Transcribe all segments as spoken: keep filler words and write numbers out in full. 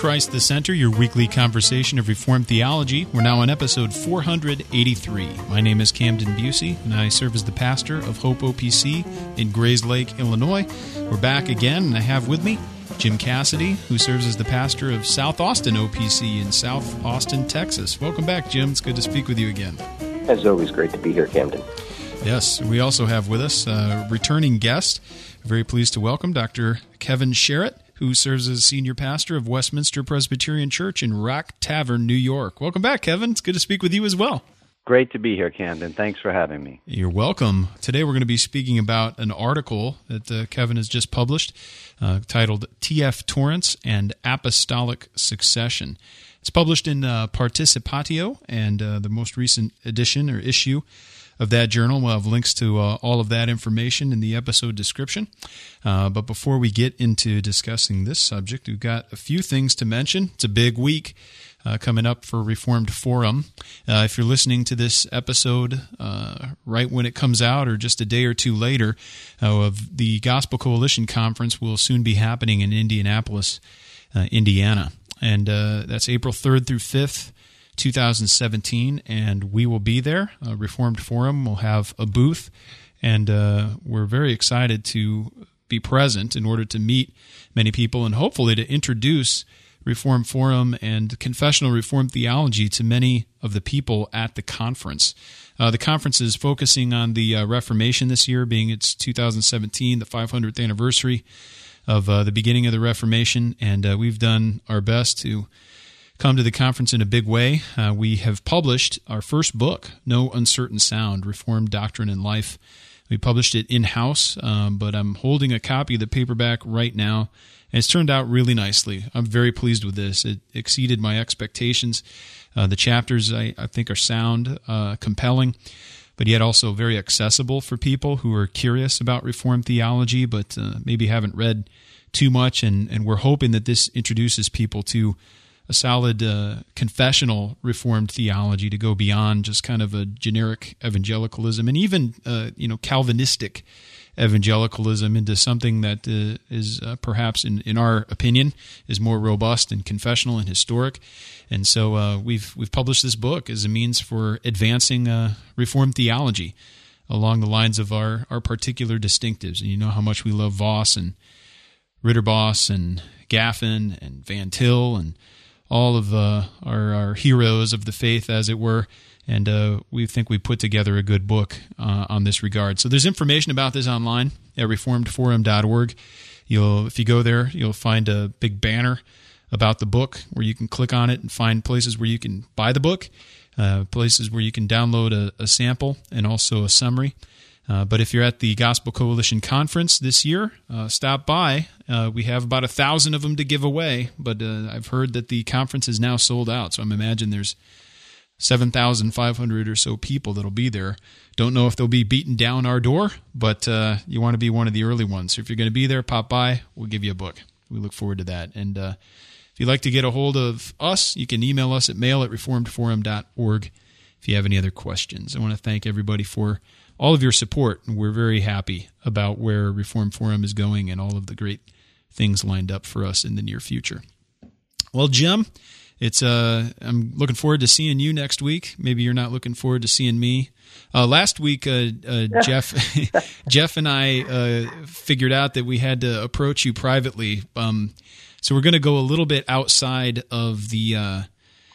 Christ the Center, your weekly conversation of Reformed theology. We're now on episode four hundred eighty-three. My name is Camden Busey, and I serve as the pastor of Hope O P C in Grays Lake, Illinois. We're back again, and I have with me Jim Cassidy, who serves as the pastor of South Austin O P C in South Austin, Texas. Welcome back, Jim. It's good to speak with you again. As always, great to be here, Camden. Yes, we also have with us a returning guest. Very pleased to welcome Doctor Kevin Sherritt, who serves as senior pastor of Westminster Presbyterian Church in Rock Tavern, New York. Welcome back, Kevin. It's good to speak with you as well. Great to be here, Camden. Thanks for having me. You're welcome. Today we're going to be speaking about an article that uh, Kevin has just published uh, titled T F Torrance and Apostolic Succession. It's published in uh, Participatio, and uh, the most recent edition or issue of that journal. We'll have links to uh, all of that information in the episode description. Uh, but before we get into discussing this subject, we've got a few things to mention. It's a big week uh, coming up for Reformed Forum. Uh, if you're listening to this episode uh, right when it comes out or just a day or two later, uh, of the Gospel Coalition Conference will soon be happening in Indianapolis, uh, Indiana. And uh, that's April third through fifth, two thousand seventeen, and we will be there. Uh, Reformed Forum will have a booth, and uh, we're very excited to be present in order to meet many people and hopefully to introduce Reformed Forum and confessional Reformed theology to many of the people at the conference. Uh, the conference is focusing on the uh, Reformation this year, being its two thousand seventeen, the five hundredth anniversary of uh, the beginning of the Reformation, and uh, we've done our best to come to the conference in a big way. Uh, we have published our first book, No Uncertain Sound, Reformed Doctrine and Life. We published it in-house, um, but I'm holding a copy of the paperback right now, and it's turned out really nicely. I'm very pleased with this. It exceeded my expectations. Uh, the chapters, I, I think, are sound, uh, compelling, but yet also very accessible for people who are curious about Reformed theology, but uh, maybe haven't read too much, and, and we're hoping that this introduces people to a solid uh, confessional Reformed theology to go beyond just kind of a generic evangelicalism and even uh, you know Calvinistic evangelicalism into something that uh, is uh, perhaps, in, in our opinion, is more robust and confessional and historic. And so uh, we've we've published this book as a means for advancing uh, Reformed theology along the lines of our, our particular distinctives. And you know how much we love Voss and Ritterboss and Gaffin and Van Til and all of uh, our, our heroes of the faith, as it were, and uh, we think we put together a good book uh, on this regard. So there's information about this online at reformed forum dot org. You'll, if you go there, you'll find a big banner about the book where you can click on it and find places where you can buy the book, uh, places where you can download a, a sample and also a summary. Uh, but if you're at the Gospel Coalition Conference this year, uh, stop by. Uh, we have about a thousand of them to give away, but uh, I've heard that the conference is now sold out, so I'm imagining there's seven thousand five hundred or so people that'll be there. Don't know if they'll be beating down our door, but uh, you want to be one of the early ones. So if you're going to be there, pop by. We'll give you a book. We look forward to that. And uh, if you'd like to get a hold of us, you can email us at mail at reformed forum dot org if you have any other questions. I want to thank everybody for all of your support, and we're very happy about where Reformed Forum is going and all of the great things lined up for us in the near future. Well, Jim, it's uh, I'm looking forward to seeing you next week. Maybe you're not looking forward to seeing me. Uh, last week, uh, uh, Jeff, Jeff and I uh, figured out that we had to approach you privately, um, so we're going to go a little bit outside of the Uh,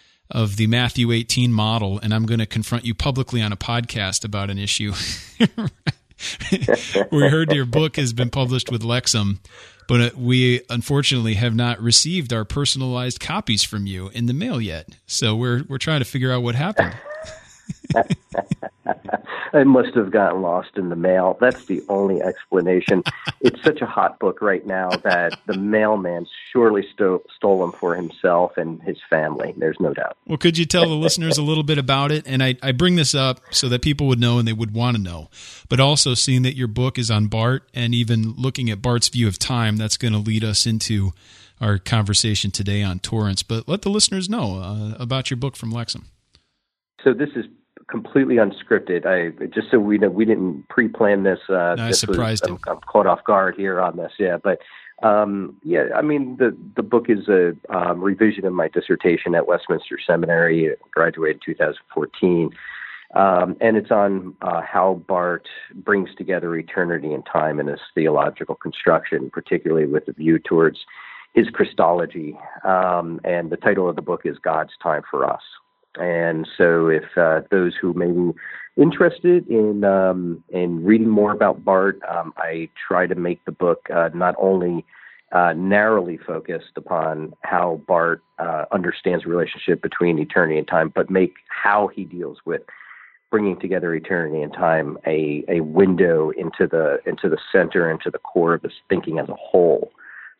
of the Matthew eighteen model, and I'm going to confront you publicly on a podcast about an issue. We heard your book has been published with Lexham, but we unfortunately have not received our personalized copies from you in the mail yet. So we're we're trying to figure out what happened. I must have gotten lost in the mail. That's the only explanation. It's such a hot book right now that the mailman surely sto- stole them for himself and his family. There's no doubt. Well, could you tell the listeners a little bit about it? And I, I bring this up so that people would know and they would want to know. But also seeing that your book is on Bart and even looking at Bart's view of time, that's going to lead us into our conversation today on Torrance. But let the listeners know uh, about your book from Lexham. So this is completely unscripted. I just so we know, we didn't pre-plan this. Uh, no, I this surprised was, him. I'm, I'm caught off guard here on this. Yeah, but Um, yeah, I mean, the, the book is a um, revision of my dissertation at Westminster Seminary. I graduated in two thousand fourteen. Um, and it's on uh, how Barth brings together eternity and time in his theological construction, particularly with a view towards his Christology. Um, and the title of the book is God's Time for Us. And so if uh, those who may be interested in um, in reading more about Barth, um, I try to make the book uh, not only uh, narrowly focused upon how Barth uh, understands the relationship between eternity and time, but make how he deals with bringing together eternity and time a, a window into the into the center, into the core of his thinking as a whole.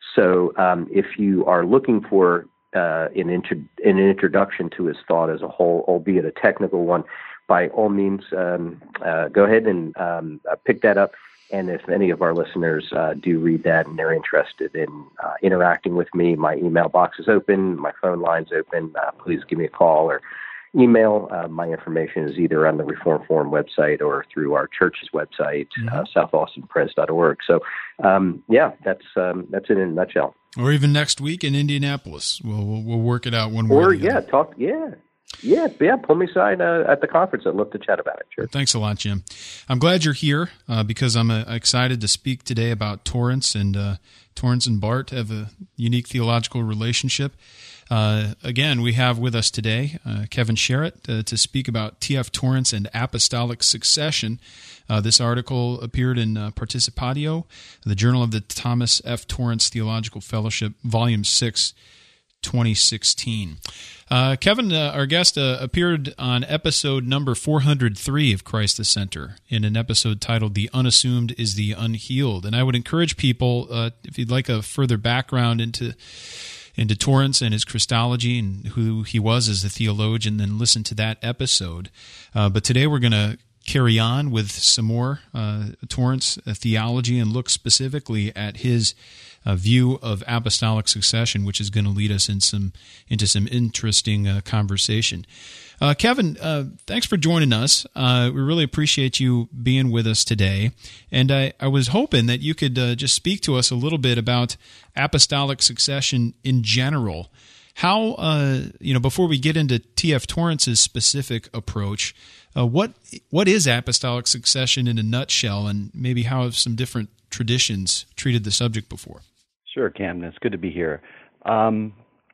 So um, if you are looking for uh, an, intro- an introduction to his thought as a whole, albeit a technical one, by all means, um, uh, go ahead and um, uh, pick that up. And if any of our listeners uh, do read that and they're interested in uh, interacting with me, my email box is open, my phone line's open. Uh, please give me a call or email. Uh, my information is either on the Reform Forum website or through our church's website, mm-hmm. uh, south austin pres dot org. So, um, yeah, that's um, that's it in a nutshell. Or even next week in Indianapolis, we'll we'll, we'll work it out one way. Or yeah, talk yeah. Yeah, yeah, pull me aside uh, at the conference. I'd love to chat about it. Sure. Well, thanks a lot, Jim. I'm glad you're here uh, because I'm uh, excited to speak today about Torrance, and uh, Torrance and Barth have a unique theological relationship. Uh, again, we have with us today uh, Kevin Sherritt uh, to speak about T F Torrance and apostolic succession. Uh, this article appeared in uh, Participatio, the Journal of the Thomas F. Torrance Theological Fellowship, Volume six, twenty sixteen. Uh, Kevin, uh, our guest, uh, appeared on episode number four hundred three of Christ the Center in an episode titled The Unassumed is the Unhealed. And I would encourage people, uh, if you'd like a further background into into Torrance and his Christology and who he was as a theologian, then listen to that episode. Uh, but today we're going to carry on with some more uh, Torrance uh, theology and look specifically at his uh, view of apostolic succession, which is going to lead us in some into some interesting uh, conversation. Uh, Kevin, uh, thanks for joining us. Uh, we really appreciate you being with us today. And I, I was hoping that you could uh, just speak to us a little bit about apostolic succession in general. How, uh, you know, before we get into T F Torrance's specific approach, uh, what what is apostolic succession in a nutshell, and maybe how have some different traditions treated the subject before? Sure, Camden. It's good to be here. Um,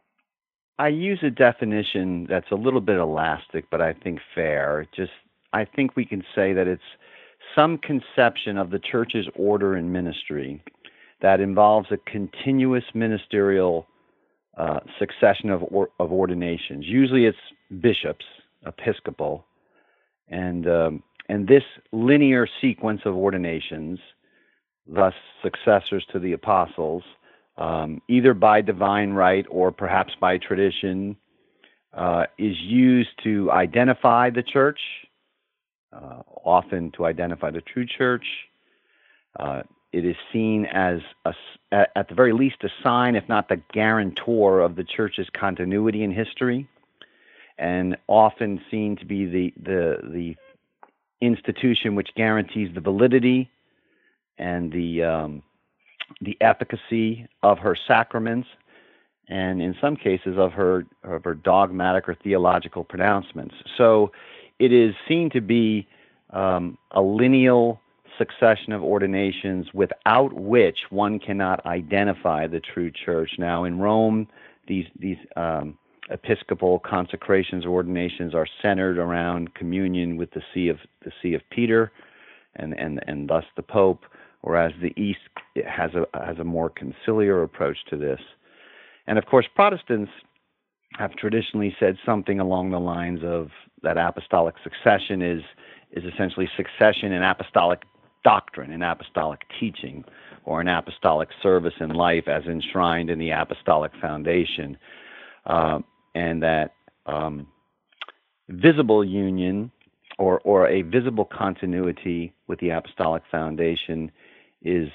I use a definition that's a little bit elastic, but I think fair. Just, I think we can say that it's some conception of the church's order and ministry that involves a continuous ministerial uh, succession of or, of ordinations. Usually, it's bishops, episcopal, and um, and this linear sequence of ordinations, thus successors to the apostles, Um, either by divine right or perhaps by tradition, uh, is used to identify the church, uh, often to identify the true church. Uh, it is seen as, a, at the very least, a sign, if not the guarantor, of the church's continuity in history, and often seen to be the, the, the institution which guarantees the validity and the um, the efficacy of her sacraments, and in some cases of her of her dogmatic or theological pronouncements. So it is seen to be um, a lineal succession of ordinations without which one cannot identify the true church. Now, in Rome, these these um, episcopal consecrations or ordinations are centered around communion with the see of the see of Peter, and and and thus the Pope. Whereas the East has a has a more conciliar approach to this. And of course, Protestants have traditionally said something along the lines of that apostolic succession is is essentially succession in apostolic doctrine, in apostolic teaching, or in apostolic service in life as enshrined in the apostolic foundation, uh, and that um, visible union or or a visible continuity with the apostolic foundation is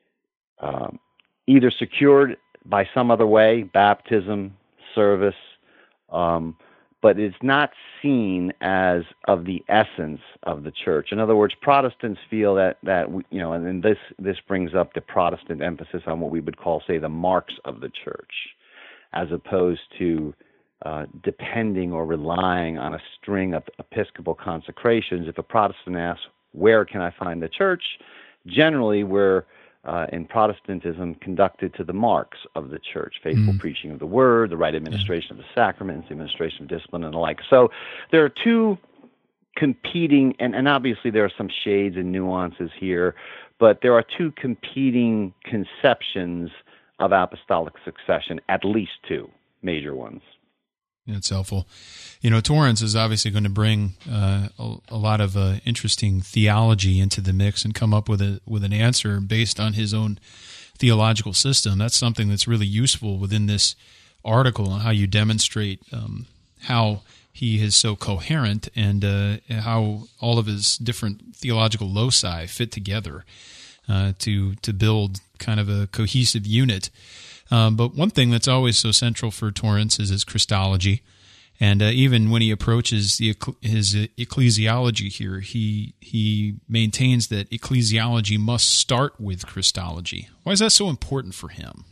um, either secured by some other way, baptism, service, um, but it's not seen as of the essence of the church. In other words, Protestants feel that, that you know, and then this, this brings up the Protestant emphasis on what we would call, say, the marks of the church, as opposed to uh, depending or relying on a string of Episcopal consecrations. If a Protestant asks, where can I find the church? Generally, we're uh, in Protestantism conducted to the marks of the church: faithful mm. preaching of the word, the right administration of the sacraments, the administration of discipline, and the like. So there are two competing, and, and obviously there are some shades and nuances here, but there are two competing conceptions of apostolic succession, at least two major ones. It's helpful. You know, Torrance is obviously going to bring uh, a, a lot of uh, interesting theology into the mix and come up with a with an answer based on his own theological system. That's something that's really useful within this article, and how you demonstrate um, how he is so coherent, and uh, how all of his different theological loci fit together uh, to to build kind of a cohesive unit. Um, but one thing that's always so central for Torrance is his Christology, and uh, even when he approaches the, his ecclesiology here, he he maintains that ecclesiology must start with Christology. Why is that so important for him?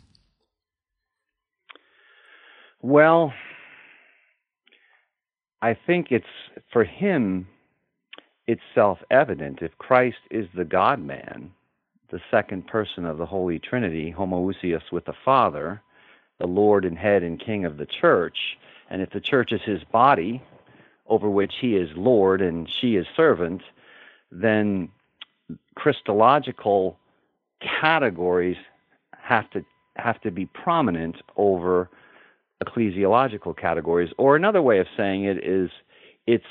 Well, I think it's, for him, it's self-evident. If Christ is the God-man, the second person of the Holy Trinity, homoousios with the Father, the Lord and head and king of the church, and if the church is his body, over which he is Lord and she is servant, then Christological categories have to have to be prominent over ecclesiological categories. Or another way of saying it is, it's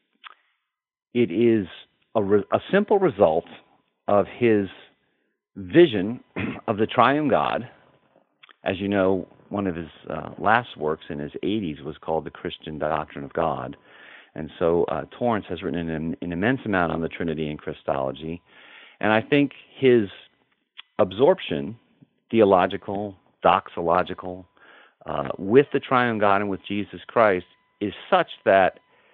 it is a, re, a simple result of his vision of the triune God. As you know, one of his uh, last works in his eighties was called The Christian Doctrine of God. And so uh, Torrance has written an, an immense amount on the Trinity and Christology. And I think his absorption, theological, doxological, uh, with the triune God and with Jesus Christ is such that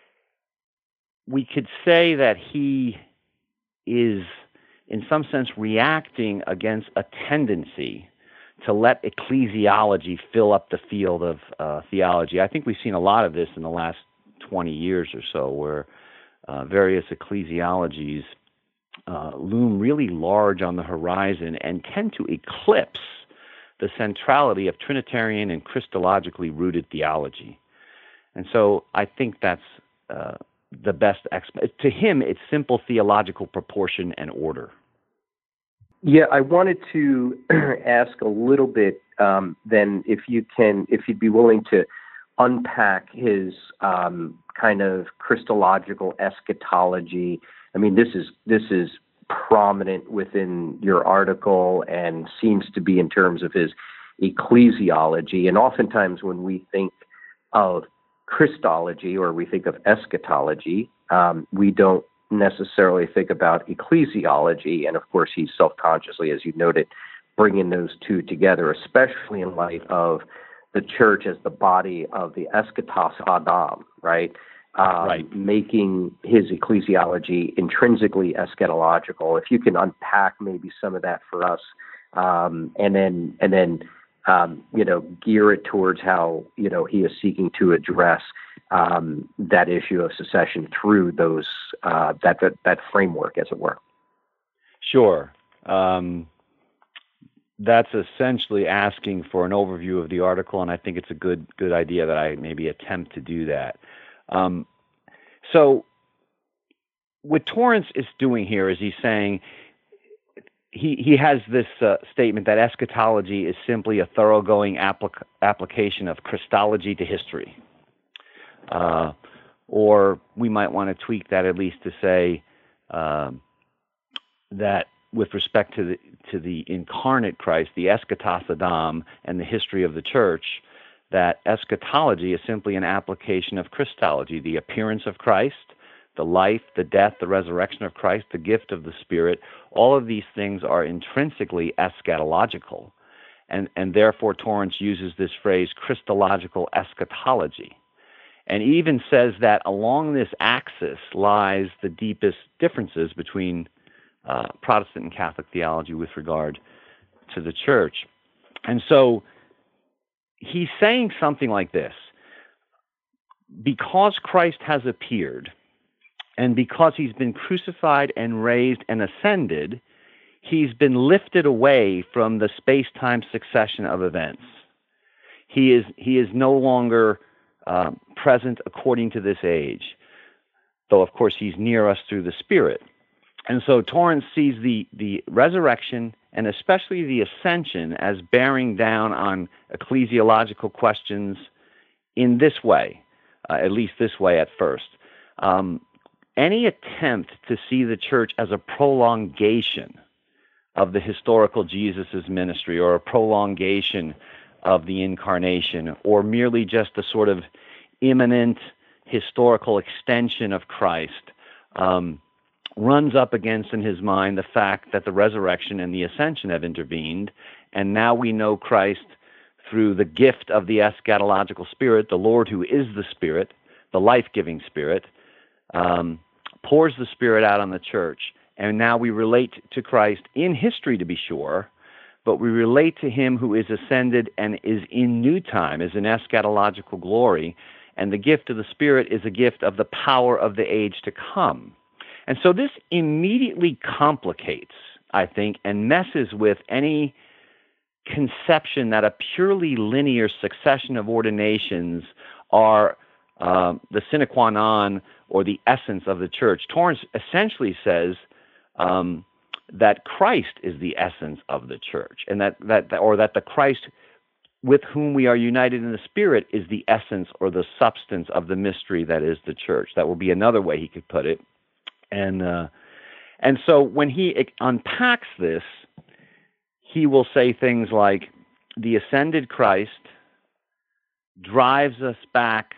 we could say that he is, in some sense, reacting against a tendency to let ecclesiology fill up the field of uh, theology. I think we've seen a lot of this in the last twenty years or so, where uh, various ecclesiologies uh, loom really large on the horizon and tend to eclipse the centrality of Trinitarian and Christologically rooted theology. And so I think that's uh, the best exp- to him, it's simple theological proportion and order. Yeah, I wanted to ask a little bit um, then, if you can, if you'd be willing to unpack his um, kind of Christological eschatology. I mean, this is this is prominent within your article and seems to be in terms of his ecclesiology. And oftentimes when we think of Christology or we think of eschatology, um, we don't necessarily think about ecclesiology. And of course, he's self-consciously, as you noted, bringing those two together, especially in light of the church as the body of the eschatos Adam, right? Um, right. Making his ecclesiology intrinsically eschatological. If you can unpack maybe some of that for us, um, and then and then um, you know gear it towards how you know he is seeking to address um, that issue of secession through those uh, that, that that framework, as it were. Sure. Um, that's essentially asking for an overview of the article, and I think it's a good good idea that I maybe attempt to do that. Um, so what Torrance is doing here is he's saying he he has this uh, statement that eschatology is simply a thoroughgoing applic- application of Christology to history. Uh, or we might want to tweak that at least to say um, that with respect to the to the incarnate Christ, the eschatos Adam, and the history of the church, that eschatology is simply an application of Christology, the appearance of Christ, the life, the death, the resurrection of Christ, the gift of the Spirit. All of these things are intrinsically eschatological, and, and therefore Torrance uses this phrase, Christological eschatology. and even says that along this axis lies the deepest differences between uh, Protestant and Catholic theology with regard to the church. And so he's saying something like this: because Christ has appeared, and because he's been crucified and raised and ascended, he's been lifted away from the space-time succession of events. He is he is no longer uh, present according to this age, though of course he's near us through the Spirit. And so Torrance sees the, the resurrection and especially the ascension as bearing down on ecclesiological questions in this way, uh, at least this way at first. Um, any attempt to see the church as a prolongation of the historical Jesus' ministry, or a prolongation of the incarnation, or merely just a sort of imminent historical extension of Christ, um, runs up against, in his mind, the fact that the resurrection and the ascension have intervened, and now we know Christ through the gift of the eschatological Spirit, the Lord who is the Spirit, the life-giving Spirit, um, pours the Spirit out on the church, and now we relate to Christ in history, to be sure, but we relate to him who is ascended and is in new time, is in eschatological glory, and the gift of the Spirit is a gift of the power of the age to come. And so this immediately complicates, I think, and messes with any conception that a purely linear succession of ordinations are uh, the sine qua non or the essence of the church. Torrance essentially says um, that Christ is the essence of the church, and that, that, or that the Christ with whom we are united in the Spirit is the essence or the substance of the mystery that is the church. That will be another way he could put it. And uh, and so when he unpacks this, he will say things like, the ascended Christ drives us back,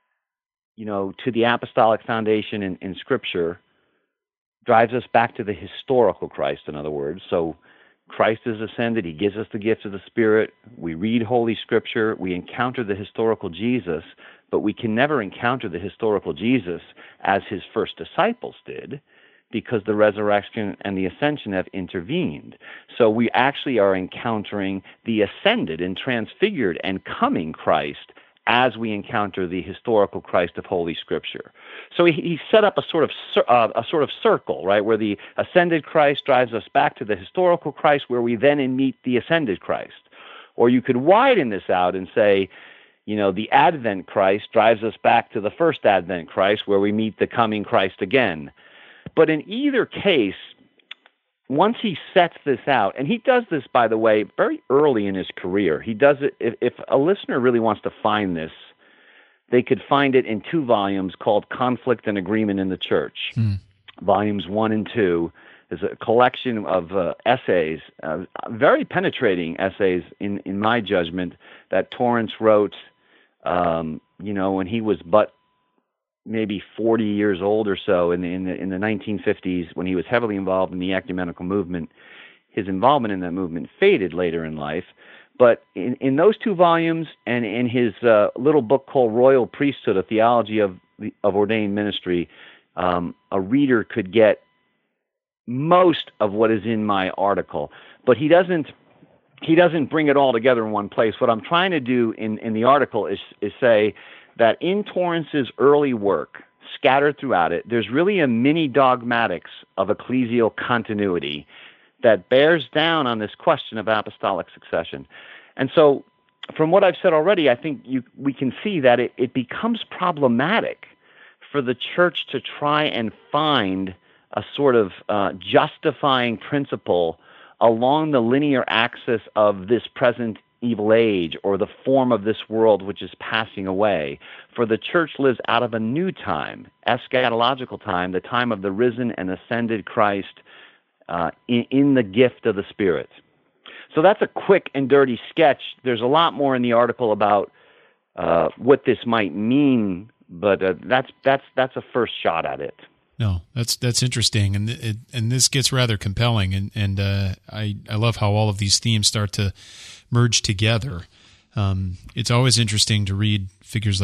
you know, to the apostolic foundation in, in Scripture, drives us back to the historical Christ, in other words. So Christ is ascended, he gives us the gift of the Spirit, we read Holy Scripture, we encounter the historical Jesus, but we can never encounter the historical Jesus as his first disciples did, because the resurrection and the ascension have intervened. So we actually are encountering the ascended and transfigured and coming Christ as we encounter the historical Christ of Holy Scripture. So he, he set up a sort of uh, a sort of circle, right, where the ascended Christ drives us back to the historical Christ, where we then meet the ascended Christ. Or you could widen this out and say, you know, the Advent Christ drives us back to the first Advent Christ, where we meet the coming Christ again. But in either case, once he sets this out, and he does this, by the way, very early in his career. He does it, if, if a listener really wants to find this, they could find it in two volumes called Conflict and Agreement in the Church. Hmm. Volumes one and two is a collection of uh, essays, uh, very penetrating essays, in, in my judgment, that Torrance wrote, um, you know, when he was but maybe forty years old or so in the, in the in the nineteen fifties, when he was heavily involved in the ecumenical movement. His involvement in that movement faded later in life, but in, in those two volumes and in his uh, little book called Royal Priesthood, a theology of of ordained ministry, um, a reader could get most of what is in my article, but he doesn't he doesn't bring it all together in one place. What I'm trying to do in, in the article is is say that in Torrance's early work, scattered throughout it, there's really a mini dogmatics of ecclesial continuity that bears down on this question of apostolic succession. And so, from what I've said already, I think you, we can see that it, it becomes problematic for the church to try and find a sort of uh, justifying principle along the linear axis of this present evil age, or the form of this world which is passing away. For the church lives out of a new time, eschatological time, the time of the risen and ascended Christ uh, in, in the gift of the Spirit. So that's a quick and dirty sketch. There's a lot more in the article about uh, what this might mean, but uh, that's that's that's a first shot at it. No, that's that's interesting, and it, and this gets rather compelling, and and uh, I I love how all of these themes start to merge together. Um, it's always interesting to read figures like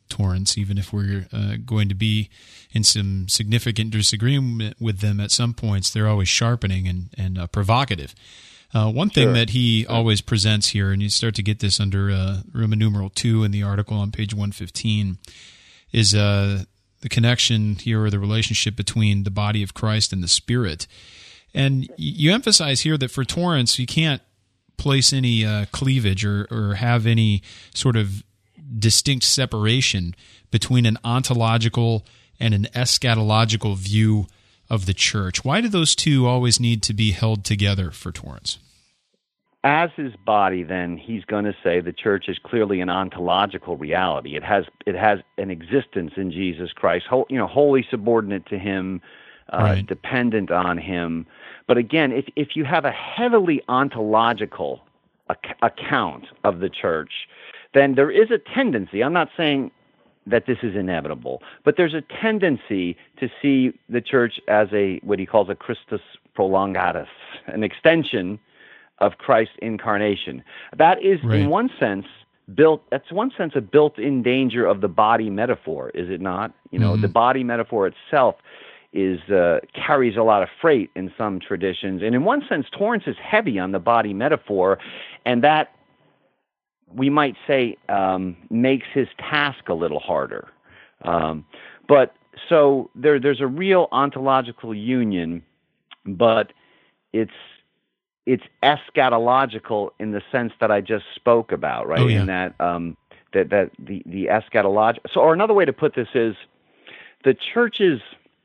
Torrance, even if we're uh, going to be in some significant disagreement with them at some points. They're always sharpening and, and uh, provocative. Uh, one thing Sure. that he Sure. always presents here, and you start to get this under uh, Roman numeral two in the article on page one fifteen, is uh, the connection here, or the relationship between the body of Christ and the Spirit. And you emphasize here that for Torrance, you can't place any uh, cleavage or, or have any sort of distinct separation between an ontological and an eschatological view of the church. Why do those two always need to be held together for Torrance? As his body, then, he's going to say the church is clearly an ontological reality. It has it has an existence in Jesus Christ, whole, you know, wholly subordinate to him, uh, Right. dependent on him. But again, if if you have a heavily ontological ac- account of the church, then there is a tendency. I'm not saying that this is inevitable, but there's a tendency to see the church as a what he calls a Christus prolongatus, an extension of Christ's incarnation. That is, Right. in one sense, built. That's one sense a built-in danger of the body metaphor, is it not? You know, Mhm. the body metaphor itself is uh, carries a lot of freight in some traditions, and in one sense, Torrance is heavy on the body metaphor, and that, we might say, um, makes his task a little harder. Um, but so there, there's a real ontological union, but it's it's eschatological in the sense that I just spoke about, right? Oh, yeah. In that um, that that the the eschatological. So, or another way to put this is the church's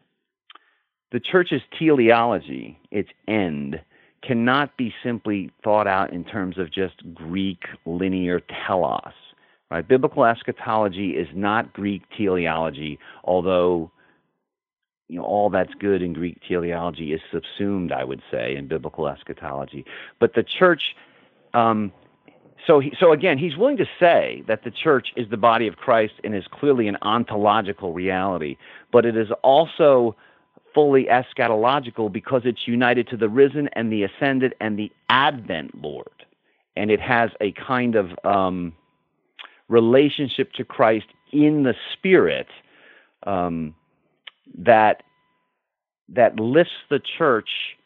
the church's teleology, its end, cannot be simply thought out in terms of just Greek linear telos. Right? Biblical eschatology is not Greek teleology, although, you know, all that's good in Greek teleology is subsumed, I would say, in biblical eschatology. But the church, um, so he, so again, he's willing to say that the church is the body of Christ and is clearly an ontological reality, but it is also fully eschatological because it's united to the risen and the ascended and the Advent Lord. And it has a kind of um, relationship to Christ in the Spirit um, that that lifts the church,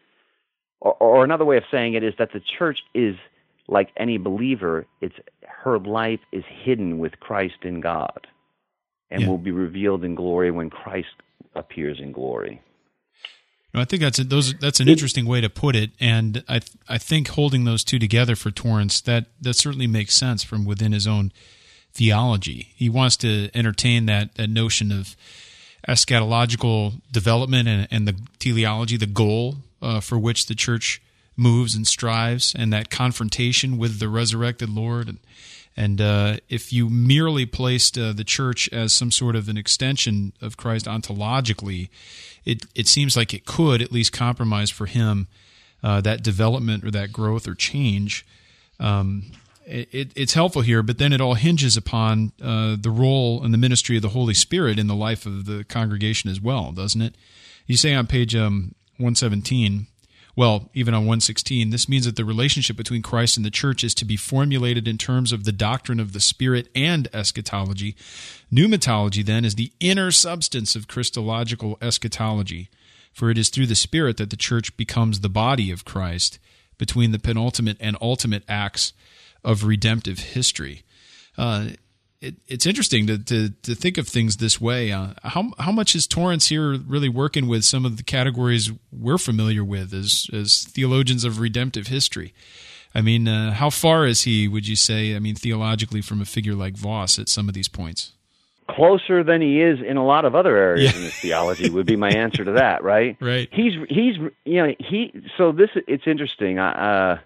or, or another way of saying it is that the church is like any believer. It's her life is hidden with Christ in God, and Yeah. will be revealed in glory when Christ appears in glory. No, I think that's a, those. That's an interesting way to put it, and I th- I think holding those two together for Torrance, that that certainly makes sense from within his own theology. He wants to entertain that that notion of eschatological development and, and the teleology, the goal uh, for which the church moves and strives, and that confrontation with the resurrected Lord. And, and uh, if you merely placed uh, the church as some sort of an extension of Christ ontologically, it it seems like it could at least compromise for him uh, that development or that growth or change. Um, it, it's helpful here, but then it all hinges upon uh, the role and the ministry of the Holy Spirit in the life of the congregation as well, doesn't it? You say on page um, one seventeen, well, even on one sixteen, this means that the relationship between Christ and the church is to be formulated in terms of the doctrine of the Spirit and eschatology. Pneumatology, then, is the inner substance of Christological eschatology, for it is through the Spirit that the church becomes the body of Christ between the penultimate and ultimate acts of redemptive history. Uh, it, it's interesting to, to to think of things this way. Uh, how how much is Torrance here really working with some of the categories we're familiar with as as theologians of redemptive history? I mean, uh, how far is he, would you say, I mean, theologically from a figure like Voss at some of these points? Closer than he is in a lot of other areas Yeah. in his theology would be my answer to that, right? Right. He's he's you know he so this it's interesting. Uh,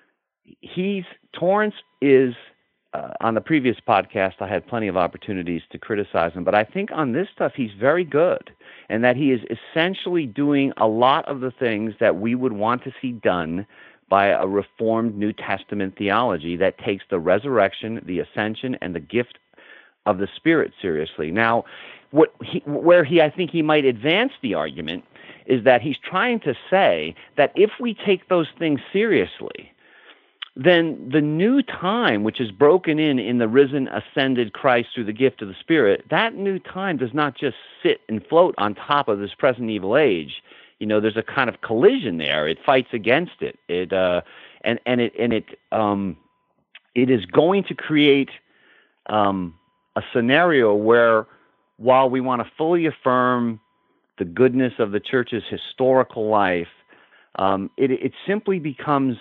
he's Torrance is uh, on the previous podcast. I had plenty of opportunities to criticize him, but I think on this stuff he's very good, and that he is essentially doing a lot of the things that we would want to see done by a reformed New Testament theology that takes the resurrection, the ascension, and the gift of the Spirit seriously. Now, what he, where he I think he might advance the argument is that he's trying to say that if we take those things seriously, then the new time, which is broken in in the risen, ascended Christ through the gift of the Spirit, that new time does not just sit and float on top of this present evil age. You know, there's a kind of collision there. It fights against it. It uh, and and it and it um, it is going to create um, a scenario where, while we want to fully affirm the goodness of the church's historical life, um, it it simply becomes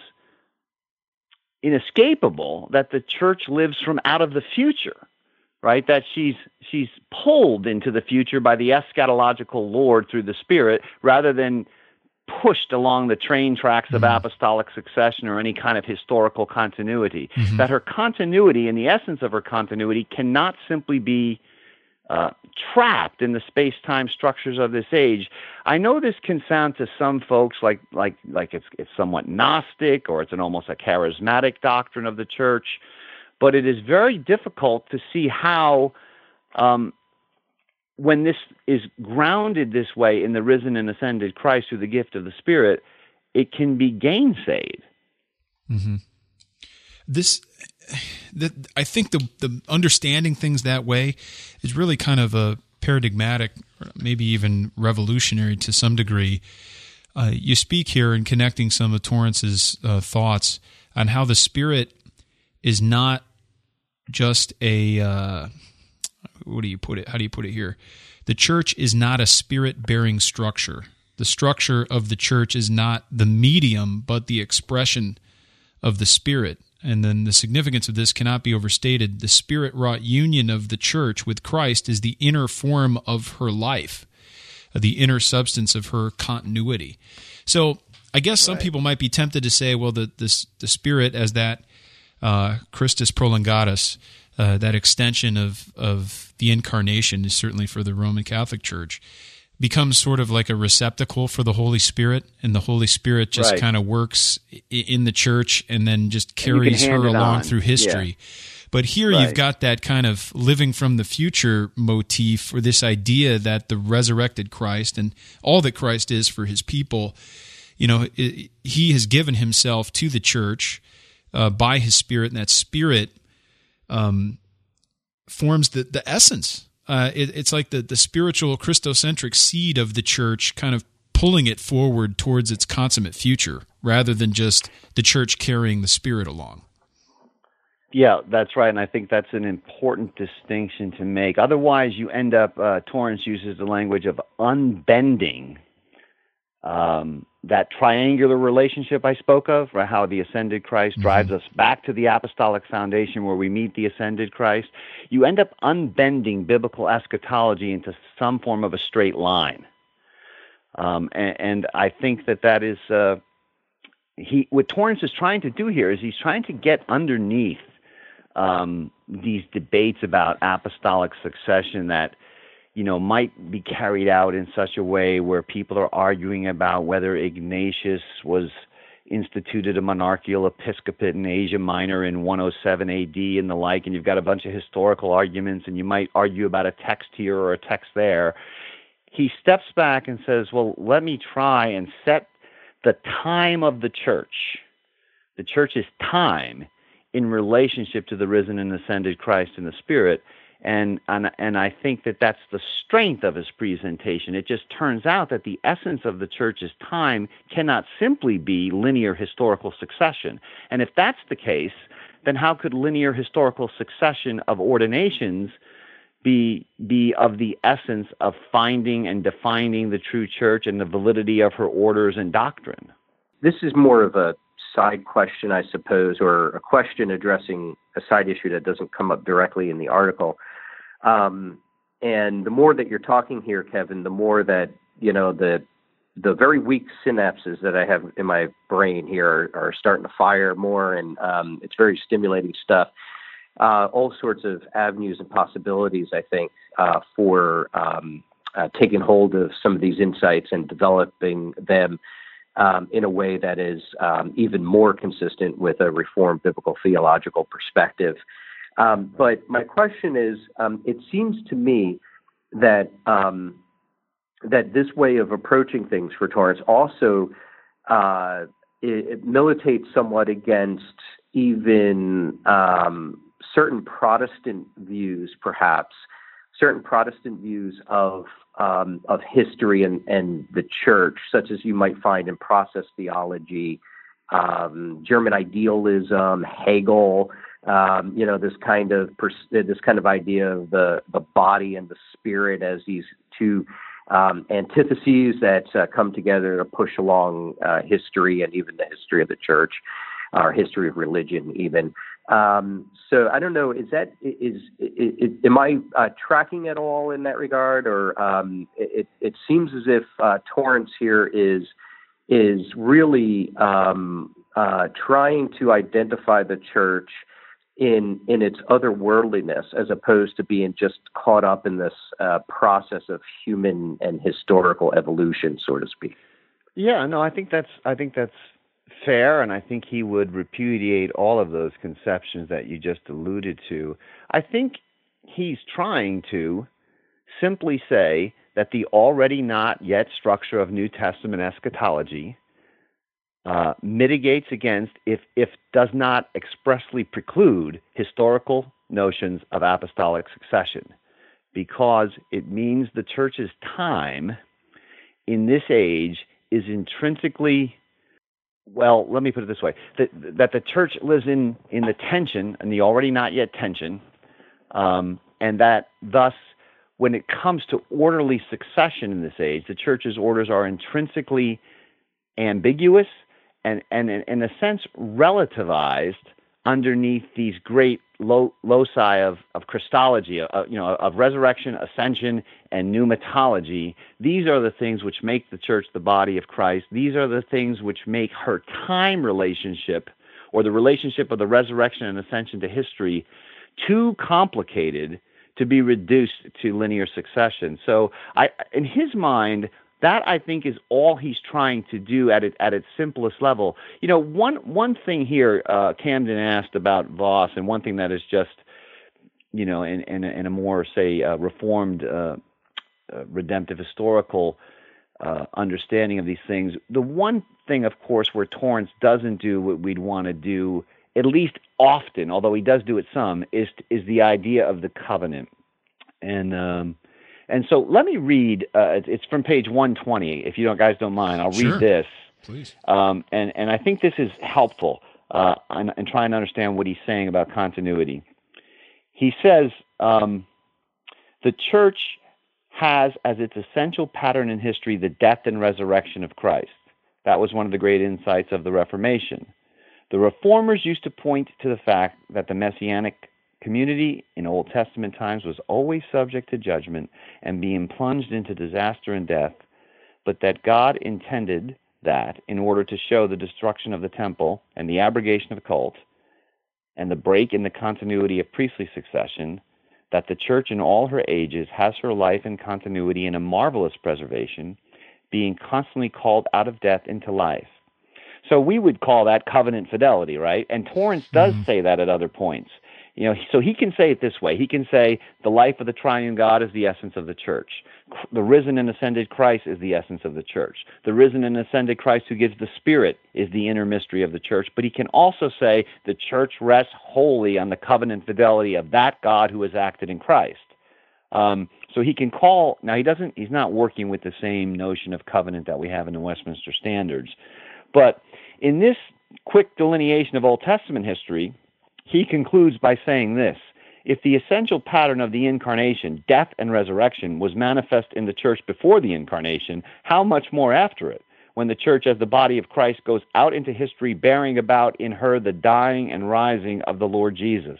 inescapable that the church lives from out of the future, right? That she's she's pulled into the future by the eschatological Lord through the Spirit, rather than pushed along the train tracks of mm-hmm. apostolic succession or any kind of historical continuity. Mm-hmm. That her continuity, and the essence of her continuity, cannot simply be Uh, trapped in the space-time structures of this age. I know this can sound to some folks like like like it's it's somewhat Gnostic, or it's an almost a charismatic doctrine of the church, but it is very difficult to see how, um, when this is grounded this way in the risen and ascended Christ through the gift of the Spirit, it can be gainsayed. Mm-hmm. This. The, I think the the understanding things that way is really kind of a paradigmatic, maybe even revolutionary to some degree. Uh, you speak here in connecting some of Torrance's uh, thoughts on how the Spirit is not just a uh, what do you put it? How do you put it here? The church is not a Spirit-bearing structure. The structure of the church is not the medium, but the expression of the Spirit. And then the significance of this cannot be overstated. The Spirit-wrought union of the church with Christ is the inner form of her life, the inner substance of her continuity. So I guess some right. people might be tempted to say, well, the the, the Spirit as that uh, Christus prolongatus, uh, that extension of, of the incarnation is certainly for the Roman Catholic Church, becomes sort of like a receptacle for the Holy Spirit, and the Holy Spirit just right. kind of works in the church and then just carries her along on. through history. Yeah. But here right. you've got that kind of living from the future motif, or this idea that the resurrected Christ and all that Christ is for his people, you know, it, he has given himself to the church uh, by his Spirit, and that Spirit um, forms the, the essence. Uh, it, it's like the, the spiritual Christocentric seed of the church kind of pulling it forward towards its consummate future, rather than just the church carrying the Spirit along. Yeah, that's right, and I think that's an important distinction to make. Otherwise, you end up, uh, Torrance uses the language of unbending um, that triangular relationship I spoke of, right, how the ascended Christ mm-hmm. drives us back to the apostolic foundation where we meet the ascended Christ. You end up unbending biblical eschatology into some form of a straight line. Um, and, and I think that that is, uh, he, what Torrance is trying to do here is he's trying to get underneath um, these debates about apostolic succession that, you know, might be carried out in such a way where people are arguing about whether Ignatius was instituted a monarchical episcopate in Asia Minor in one oh seven A D and the like, and you've got a bunch of historical arguments, and you might argue about a text here or a text there. He steps back and says, well, let me try and set the time of the church, the church's time, in relationship to the risen and ascended Christ in the Spirit. And, and and I think that that's the strength of his presentation. It just turns out that the essence of the church's time cannot simply be linear historical succession. And if that's the case, then how could linear historical succession of ordinations be be of the essence of finding and defining the true church and the validity of her orders and doctrine? This is more of a side question, I suppose, or a question addressing a side issue that doesn't come up directly in the article. Um, and the more that you're talking here, Kevin, the more that, you know, the the very weak synapses that I have in my brain here are, are starting to fire more, and um, it's very stimulating stuff. Uh, all sorts of avenues and possibilities, I think, uh, for um, uh, taking hold of some of these insights and developing them um, in a way that is um, even more consistent with a Reformed biblical theological perspective. Um, but my question is, um, it seems to me that um, that this way of approaching things for Torrance also uh, it, it militates somewhat against even um, certain Protestant views, perhaps certain Protestant views of um, of history and, and the church, such as you might find in process theology, um, German idealism, Hegel. Um, you know, this kind of pers- this kind of idea of the the body and the spirit as these two um, antitheses that uh, come together to push along uh, history and even the history of the church, or history of religion, even. Um, so I don't know. Is that is, is, is am I uh, tracking at all in that regard, or um, it it seems as if uh, Torrance here is is really um, uh, trying to identify the church in in its otherworldliness, as opposed to being just caught up in this uh, process of human and historical evolution, so to speak. Yeah, no, I think that's I think that's fair, and I think he would repudiate all of those conceptions that you just alluded to. I think he's trying to simply say that the already not yet structure of New Testament eschatology Uh, mitigates against, if if does not expressly preclude, historical notions of apostolic succession, because it means the church's time in this age is intrinsically, well, let me put it this way, that, that the church lives in, in the tension, and the already not yet tension, um, and that thus, when it comes to orderly succession in this age, the church's orders are intrinsically ambiguous and, and in a sense, relativized underneath these great lo- loci of, of Christology, uh, you know, of resurrection, ascension, and pneumatology. These are the things which make the church the body of Christ. These are the things which make her time relationship, or the relationship of the resurrection and ascension to history, too complicated to be reduced to linear succession. So, I, in his mind, that, I think, is all he's trying to do at it, at its simplest level. You know, one one thing here, uh, Camden asked about Voss, and one thing that is just, you know, in, in, in a more, say, uh, reformed, uh, uh, redemptive historical uh, understanding of these things, the one thing, of course, where Torrance doesn't do what we'd want to do, at least often, although he does do it some, is is the idea of the covenant. And um And so let me read, uh, it's from page one twenty, if you don't, guys don't mind. I'll Sure. read this. Please. Um, and, and I think this is helpful uh, in, in trying to understand what he's saying about continuity. He says, um, the church has as its essential pattern in history the death and resurrection of Christ. That was one of the great insights of the Reformation. The Reformers used to point to the fact that the Messianic community in Old Testament times was always subject to judgment and being plunged into disaster and death, but that God intended that in order to show the destruction of the temple and the abrogation of cult and the break in the continuity of priestly succession, that the church in all her ages has her life and continuity in a marvelous preservation, being constantly called out of death into life. So we would call that covenant fidelity, right? And Torrance does mm-hmm. say that at other points. You know, so he can say it this way. He can say the life of the triune God is the essence of the church. The risen and ascended Christ is the essence of the church. The risen and ascended Christ who gives the Spirit is the inner mystery of the church. But he can also say the church rests wholly on the covenant fidelity of that God who has acted in Christ. Um, so he can call, now he doesn't, he's not working with the same notion of covenant that we have in the Westminster Standards. But in this quick delineation of Old Testament history, he concludes by saying this: if the essential pattern of the incarnation, death and resurrection, was manifest in the church before the incarnation, how much more after it, when the church as the body of Christ goes out into history bearing about in her the dying and rising of the Lord Jesus.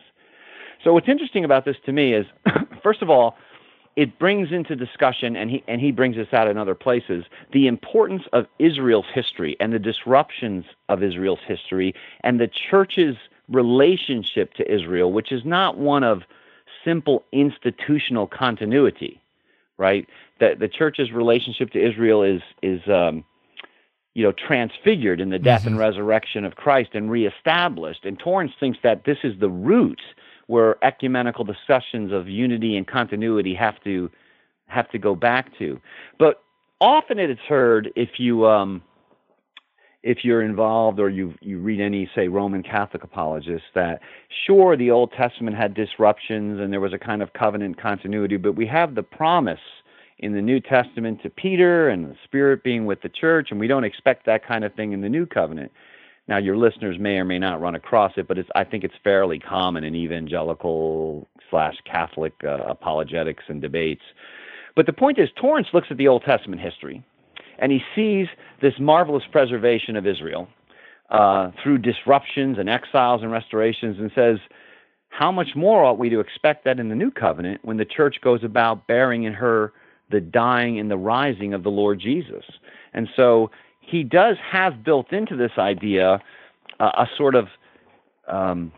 So what's interesting about this to me is, first of all, it brings into discussion, and he and he brings this out in other places, the importance of Israel's history and the disruptions of Israel's history and the church's relationship to Israel, which is not one of simple institutional continuity, right? The the church's relationship to Israel is is um, you know transfigured in the death mm-hmm. and resurrection of Christ and reestablished. And Torrance thinks that this is the root where ecumenical discussions of unity and continuity have to have to go back to. But often it is heard, if you um, if you're involved or you you read any, say, Roman Catholic apologists, that sure, the Old Testament had disruptions and there was a kind of covenant continuity, but we have the promise in the New Testament to Peter and the Spirit being with the church, and we don't expect that kind of thing in the New Covenant. Now, your listeners may or may not run across it, but it's, I think it's fairly common in evangelical slash Catholic uh, apologetics and debates. But the point is, Torrance looks at the Old Testament history, and he sees this marvelous preservation of Israel uh, through disruptions and exiles and restorations, and says, how much more ought we to expect that in the New Covenant when the church goes about bearing in her the dying and the rising of the Lord Jesus? And so he does have built into this idea uh, a sort of um,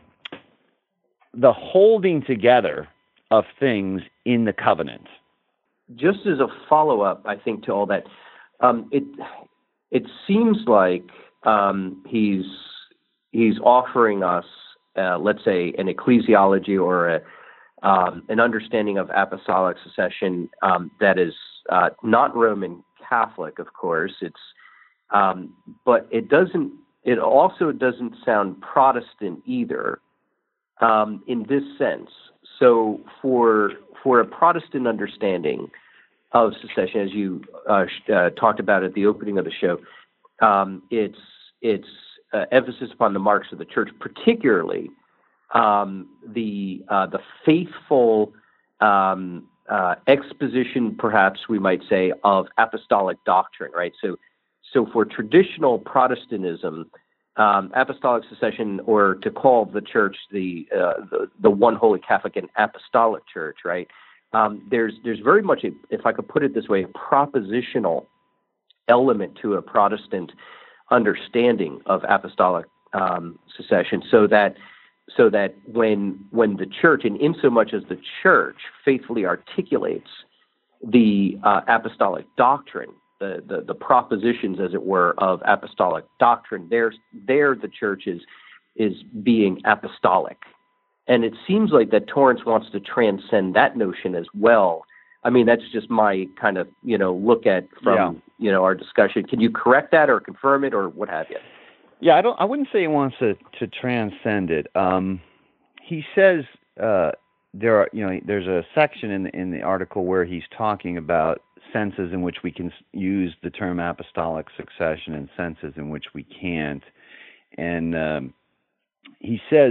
the holding together of things in the covenant. Just as a follow-up, I think, to all that, um, it it seems like um, he's he's offering us, uh, let's say, an ecclesiology or a, um, an understanding of apostolic succession um, that is uh, not Roman Catholic, of course. It's um, but it doesn't. It also doesn't sound Protestant either, um, in this sense. So for for a Protestant understanding of secession, as you uh, sh- uh, talked about at the opening of the show, um, it's it's uh, emphasis upon the marks of the church, particularly um, the uh, the faithful um, uh, exposition, perhaps we might say, of apostolic doctrine. Right. So so for traditional Protestantism, Um, apostolic succession, or to call the church the, uh, the the one holy Catholic and apostolic church, right? Um, there's there's very much, a, if I could put it this way, a propositional element to a Protestant understanding of apostolic um, succession, so that so that when when the church, and in so much as the church faithfully articulates the uh, apostolic doctrine, The, the, the propositions, as it were, of apostolic doctrine, there, there the church is, is being apostolic. And it seems like that Torrance wants to transcend that notion as well. I mean, that's just my kind of, you know, look at from, yeah. you know, our discussion. Can you correct that or confirm it or what have you? Yeah, I don't. I wouldn't say he wants to, to transcend it. Um, he says uh, there are, you know, there's a section in the, in the article where he's talking about senses in which we can use the term apostolic succession and senses in which we can't. And um, he says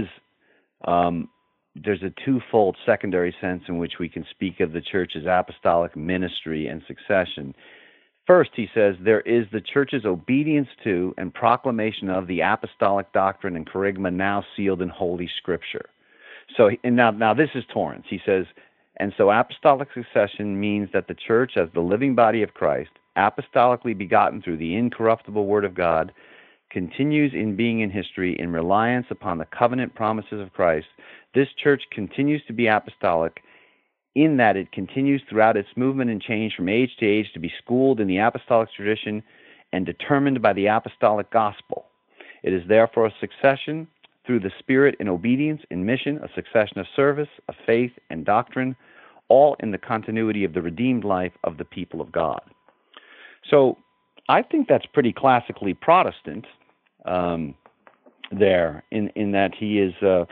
um, there's a twofold secondary sense in which we can speak of the church's apostolic ministry and succession. First, he says, there is the church's obedience to and proclamation of the apostolic doctrine and kerygma now sealed in Holy Scripture. So, and now, now this is Torrance. He says, and so apostolic succession means that the church, as the living body of Christ, apostolically begotten through the incorruptible Word of God, continues in being in history in reliance upon the covenant promises of Christ. This church continues to be apostolic in that it continues throughout its movement and change from age to age to be schooled in the apostolic tradition and determined by the apostolic gospel. It is therefore a succession through the Spirit in obedience, in mission, a succession of service, of faith, and doctrine, all in the continuity of the redeemed life of the people of God. So I think that's pretty classically Protestant um, there, in, in that he is, uh,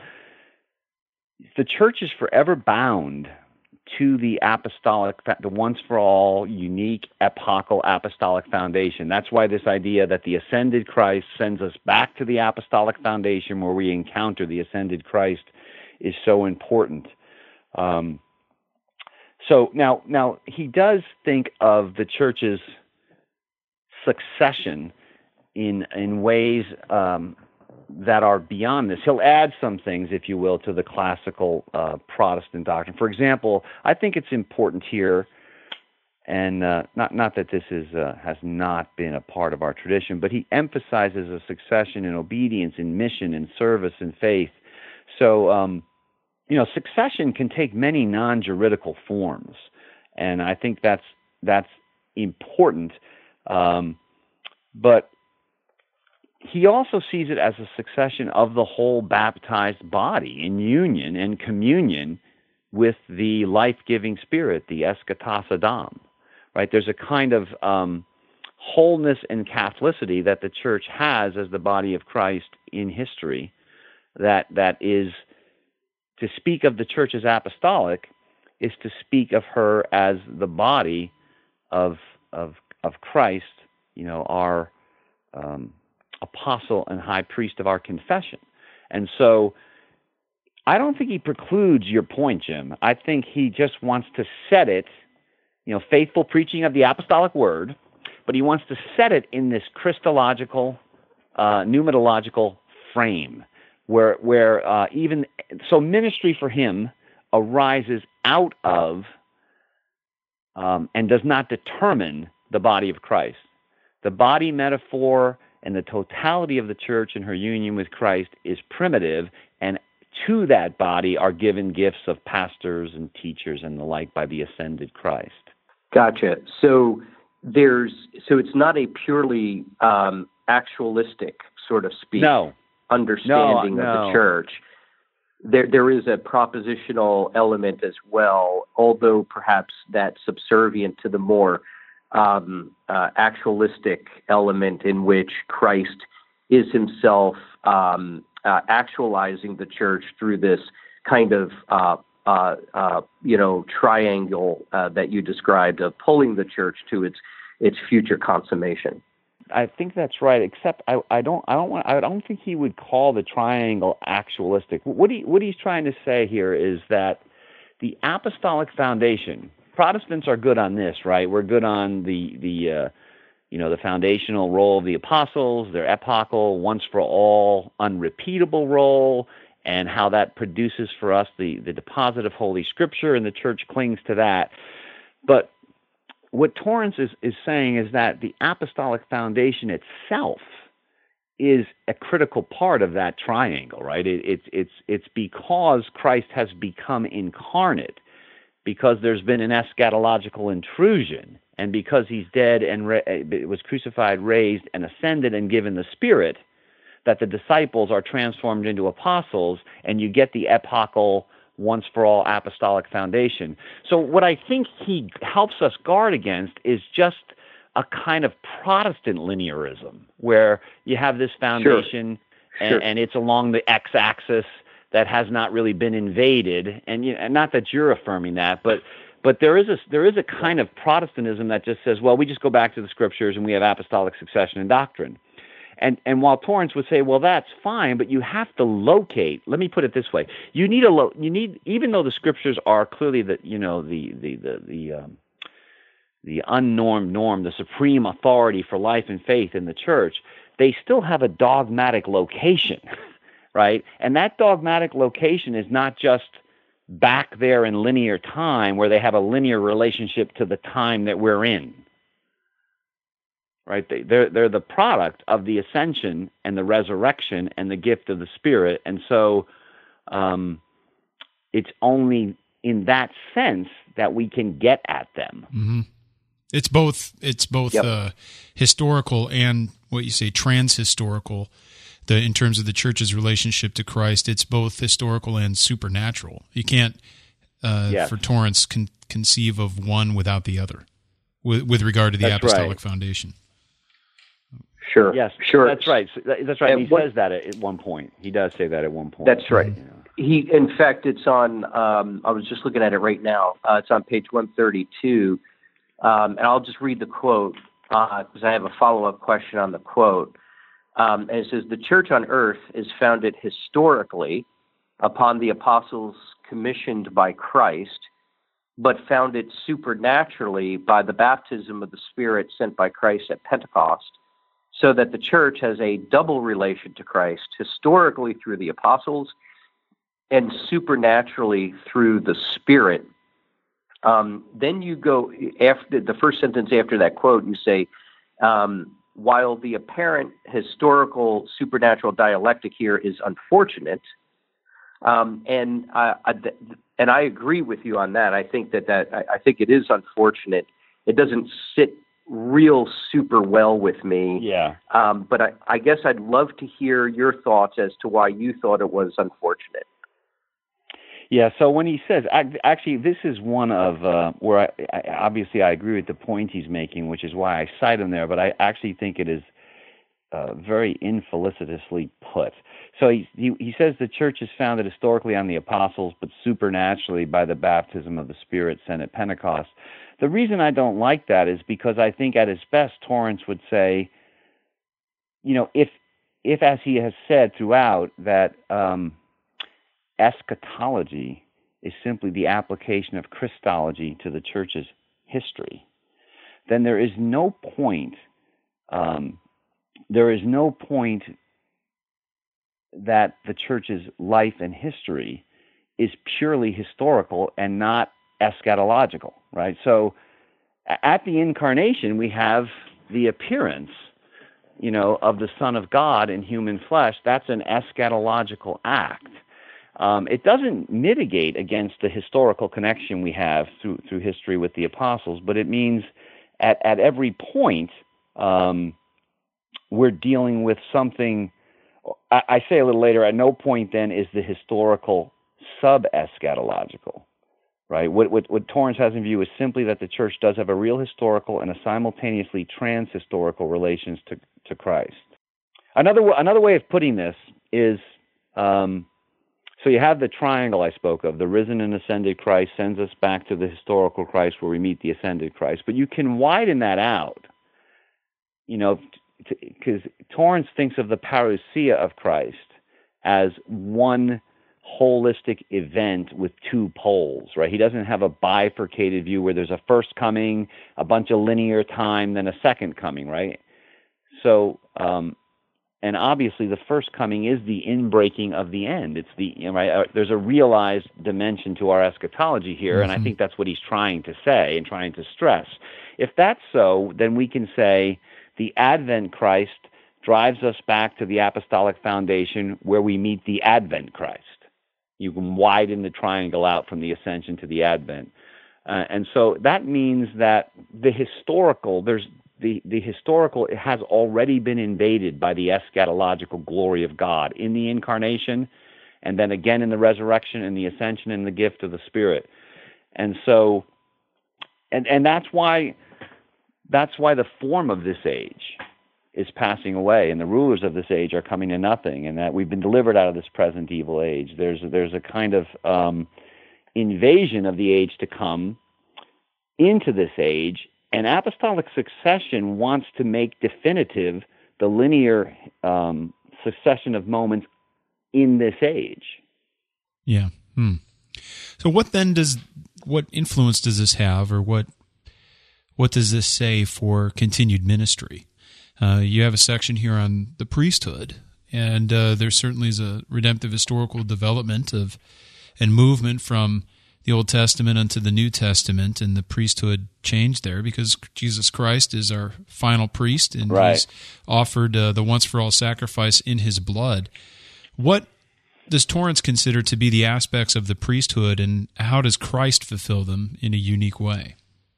the church is forever bound to the apostolic, the once-for-all, unique, epochal apostolic foundation. That's why this idea that the ascended Christ sends us back to the apostolic foundation where we encounter the ascended Christ is so important. Um, so now, now he does think of the church's succession in in ways um, that are beyond this. He'll add some things, if you will, to the classical uh, Protestant doctrine. For example, I think it's important here, and uh, not not that this is uh, has not been a part of our tradition, but he emphasizes a succession in obedience, in mission, in service, in faith. So, um, you know, succession can take many non-juridical forms, and I think that's that's important. Um, but he also sees it as a succession of the whole baptized body in union and communion with the life-giving Spirit, the eschatos Adam, right? There's a kind of um, wholeness and Catholicity that the Church has as the body of Christ in history, that that is, to speak of the Church as apostolic is to speak of her as the body of of of Christ, you know, our um, apostle and high priest of our confession. And so I don't think he precludes your point, Jim. I think he just wants to set it, you know, faithful preaching of the apostolic word, but he wants to set it in this Christological, uh, pneumatological frame, where where uh, even so, ministry for him arises out of um, and does not determine the body of Christ. The body metaphor and the totality of the church and her union with Christ is primitive, and to that body are given gifts of pastors and teachers and the like by the ascended Christ. Gotcha. So there's so it's not a purely um, actualistic, so to speak, no. understanding no, of no. the church. There, there is a propositional element as well, although perhaps that's subservient to the more um, uh, actualistic element in which Christ is himself um, uh, actualizing the church through this kind of uh, uh, uh, you know triangle uh, that you described of pulling the church to its its future consummation. I think that's right. Except I, I don't I don't want I don't think he would call the triangle actualistic. What he what he's trying to say here is that the apostolic foundation. Protestants are good on this, right? We're good on the the uh, you know the foundational role of the apostles, their epochal, once for all, unrepeatable role, and how that produces for us the the deposit of Holy Scripture, and the church clings to that. But what Torrance is, is saying is that the apostolic foundation itself is a critical part of that triangle, right? It, it's it's it's because Christ has become incarnate, because there's been an eschatological intrusion, and because he's dead and ra- was crucified, raised, and ascended and given the Spirit, that the disciples are transformed into apostles, and you get the epochal, once-for-all apostolic foundation. So what I think he helps us guard against is just a kind of Protestant linearism, where you have this foundation, sure. And, Sure. and it's along the x-axis that has not really been invaded. And, you know, not that you're affirming that, but but there is a there is a kind of Protestantism that just says, well, we just go back to the Scriptures and we have apostolic succession and doctrine. And and while Torrance would say, well, that's fine, but you have to locate. Let me put it this way: you need a lo- you need even though the Scriptures are clearly the you know the the the the um, the unnormed norm, the supreme authority for life and faith in the church, they still have a dogmatic location, right? And that dogmatic location is not just back there in linear time, where they have a linear relationship to the time that we're in. Right, they, they're they're the product of the ascension and the resurrection and the gift of the Spirit, and so um, it's only in that sense that we can get at them. Mm-hmm. It's both. It's both yep. uh, historical and what you say transhistorical. The in terms of the church's relationship to Christ, it's both historical and supernatural. You can't, uh, yes. for Torrance, con- conceive of one without the other, with, with regard to the That's apostolic right. foundation. Sure. Yes, sure. That's right. That's right. And he what, says that at one point. He does say that at one point. That's right. You know. He, in fact, it's on. Um, I was just looking at it right now. Uh, it's on page one thirty-two, um, and I'll just read the quote because uh, I have a follow-up question on the quote. Um, and it says, "The church on earth is founded historically upon the apostles commissioned by Christ, but founded supernaturally by the baptism of the Spirit sent by Christ at Pentecost, so that the church has a double relation to Christ, historically through the apostles and supernaturally through the Spirit." Um, then you go after the first sentence after that quote, you say, um, while the apparent historical supernatural dialectic here is unfortunate, um, and uh, I, and I agree with you on that. I think that that I, I think it is unfortunate. It doesn't sit real super well with me. Yeah. Um, but I, I guess I'd love to hear your thoughts as to why you thought it was unfortunate. Yeah, so when he says, actually, this is one of uh, where I, I, obviously I agree with the point he's making, which is why I cite him there, but I actually think it is uh, very infelicitously put. So he, he he says the church is founded historically on the apostles, but supernaturally by the baptism of the Spirit sent at Pentecost. The reason I don't like that is because I think at his best, Torrance would say, you know, if, if as he has said throughout, that um, eschatology is simply the application of Christology to the church's history, then there is no point, um, there is no point that the church's life and history is purely historical and not eschatological, right? So at the incarnation, we have the appearance, you know, of the Son of God in human flesh. That's an eschatological act. Um, it doesn't mitigate against the historical connection we have through through history with the apostles, but it means at, at every point um, we're dealing with something. I, I say a little later, at no point then is the historical sub-eschatological, right? What, what, what Torrance has in view is simply that the church does have a real historical and a simultaneously trans-historical relations to, to Christ. Another, another way of putting this is... Um, So you have the triangle I spoke of. The risen and ascended Christ sends us back to the historical Christ where we meet the ascended Christ. But you can widen that out, you know, because Torrance thinks of the parousia of Christ as one holistic event with two poles, right? He doesn't have a bifurcated view where there's a first coming, a bunch of linear time, then a second coming, right? So, um, And obviously, the first coming is the inbreaking of the end. It's the right. Uh, there's a realized dimension to our eschatology here, mm-hmm. and I think that's what he's trying to say and trying to stress. If that's so, then we can say the Advent Christ drives us back to the apostolic foundation where we meet the Advent Christ. You can widen the triangle out from the ascension to the Advent, uh, and so that means that the historical there's. The, the historical it has already been invaded by the eschatological glory of God in the incarnation, and then again in the resurrection and the ascension and the gift of the Spirit. And so, and and that's why that's why the form of this age is passing away, and the rulers of this age are coming to nothing, and that we've been delivered out of this present evil age. There's there's a kind of um, invasion of the age to come into this age. And apostolic succession wants to make definitive the linear um, succession of moments in this age. Yeah. Hmm. So, what then does what influence does this have, or what what does this say for continued ministry? Uh, you have a section here on the priesthood, and uh, there certainly is a redemptive historical development of and movement from the Old Testament unto the New Testament, and the priesthood changed there because Jesus Christ is our final priest, and right. He's offered uh, the once-for-all sacrifice in His blood. What does Torrance consider to be the aspects of the priesthood, and how does Christ fulfill them in a unique way?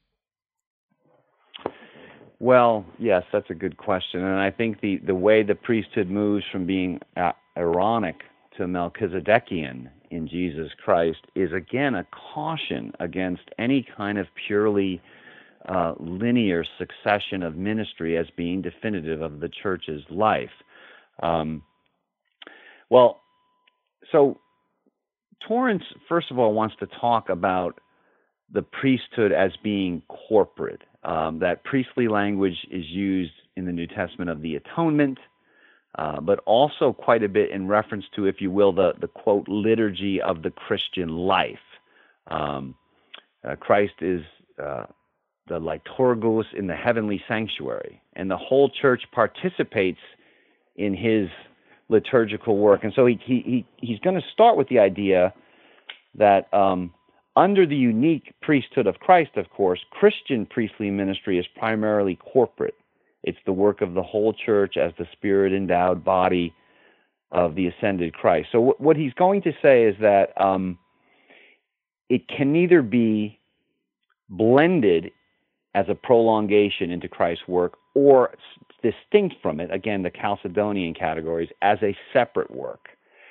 Well, yes, that's a good question, and I think the, the way the priesthood moves from being uh, Aaronic to Melchizedekian in Jesus Christ is, again, a caution against any kind of purely uh, linear succession of ministry as being definitive of the church's life. Um, well, so Torrance, first of all, wants to talk about the priesthood as being corporate. Um, that priestly language is used in the New Testament of the atonement, Uh, but also quite a bit in reference to, if you will, the, the quote, liturgy of the Christian life. Um, uh, Christ is uh, the liturgos in the heavenly sanctuary, and the whole church participates in his liturgical work. And so he, he, he he's going to start with the idea that um, under the unique priesthood of Christ, of course, Christian priestly ministry is primarily corporate. It's the work of the whole church as the Spirit-endowed body of the ascended Christ. So w- what he's going to say is that um, it can neither be blended as a prolongation into Christ's work or s- distinct from it, again, the Chalcedonian categories, as a separate work.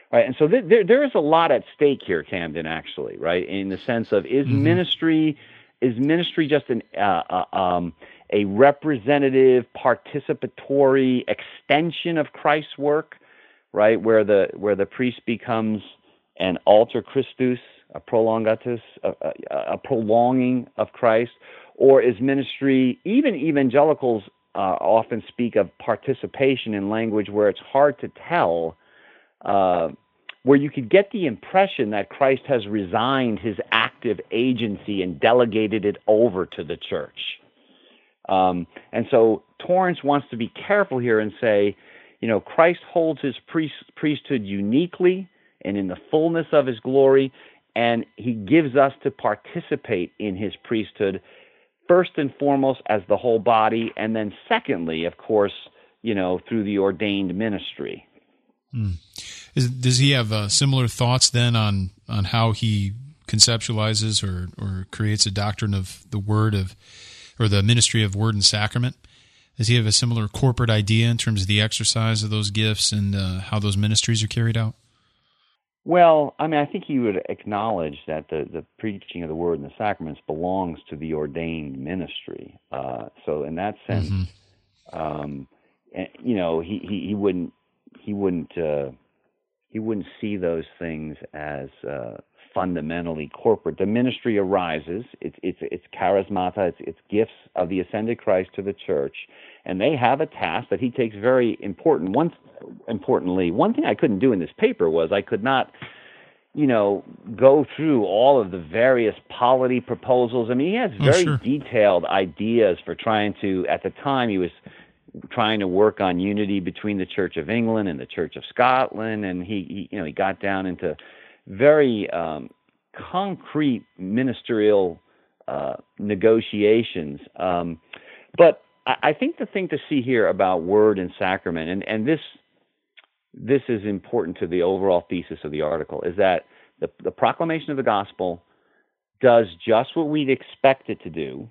Right, and so th- there there is a lot at stake here, Camden. Actually, right, in the sense of is mm-hmm. ministry is ministry just an uh, uh, um, a representative, participatory extension of Christ's work, right, where the where the priest becomes an alter Christus, a prolongatus, a, a, a prolonging of Christ, or is ministry, even evangelicals uh, often speak of participation in language where it's hard to tell, uh, where you could get the impression that Christ has resigned his active agency and delegated it over to the church. Um, and so Torrance wants to be careful here and say, you know, Christ holds his priest, priesthood uniquely and in the fullness of his glory, and he gives us to participate in his priesthood, first and foremost as the whole body, and then secondly, of course, you know, through the ordained ministry. Hmm. Is, does he have uh, similar thoughts then on, on how he conceptualizes or, or creates a doctrine of the word of, or the ministry of word and sacrament? Does he have a similar corporate idea in terms of the exercise of those gifts and uh, how those ministries are carried out? Well, I mean, I think he would acknowledge that the, the preaching of the word and the sacraments belongs to the ordained ministry. Uh, so, in that sense, mm-hmm. um, you know, he, he, he wouldn't he wouldn't uh, he wouldn't see those things as uh, fundamentally corporate. The ministry arises; it's it's it's charismata, it's it's gifts of the ascended Christ to the church, and they have a task that he takes very important. One importantly, one thing I couldn't do in this paper was I could not, you know, go through all of the various polity proposals. I mean, he has very oh, sure. detailed ideas for trying to. At the time, he was trying to work on unity between the Church of England and the Church of Scotland, and he, he you know, he got down into very um, concrete ministerial uh, negotiations. Um, but I, I think the thing to see here about word and sacrament, and, and this this is important to the overall thesis of the article, is that the, the proclamation of the gospel does just what we'd expect it to do,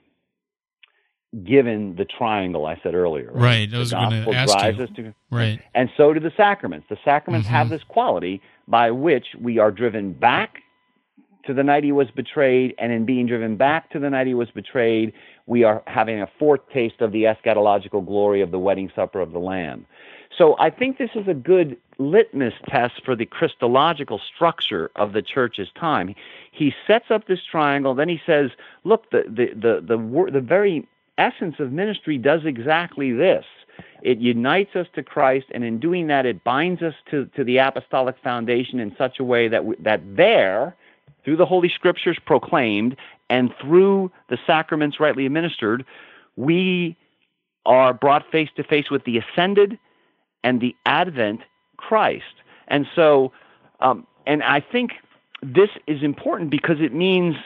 given the triangle I said earlier. Right, right. I was the going to gospel ask drives you. Us to, right. And so do the sacraments. The sacraments mm-hmm. have this quality by which we are driven back to the night he was betrayed, and in being driven back to the night he was betrayed, we are having a foretaste of the eschatological glory of the wedding supper of the Lamb. So I think this is a good litmus test for the Christological structure of the church's time. He sets up this triangle, then he says, look, the the the the, the very essence of ministry does exactly this. It unites us to Christ, and in doing that, it binds us to, to the apostolic foundation in such a way that we, that there, through the Holy Scriptures proclaimed and through the sacraments rightly administered, we are brought face to face with the ascended and the advent Christ. And so, um, and I think this is important because it means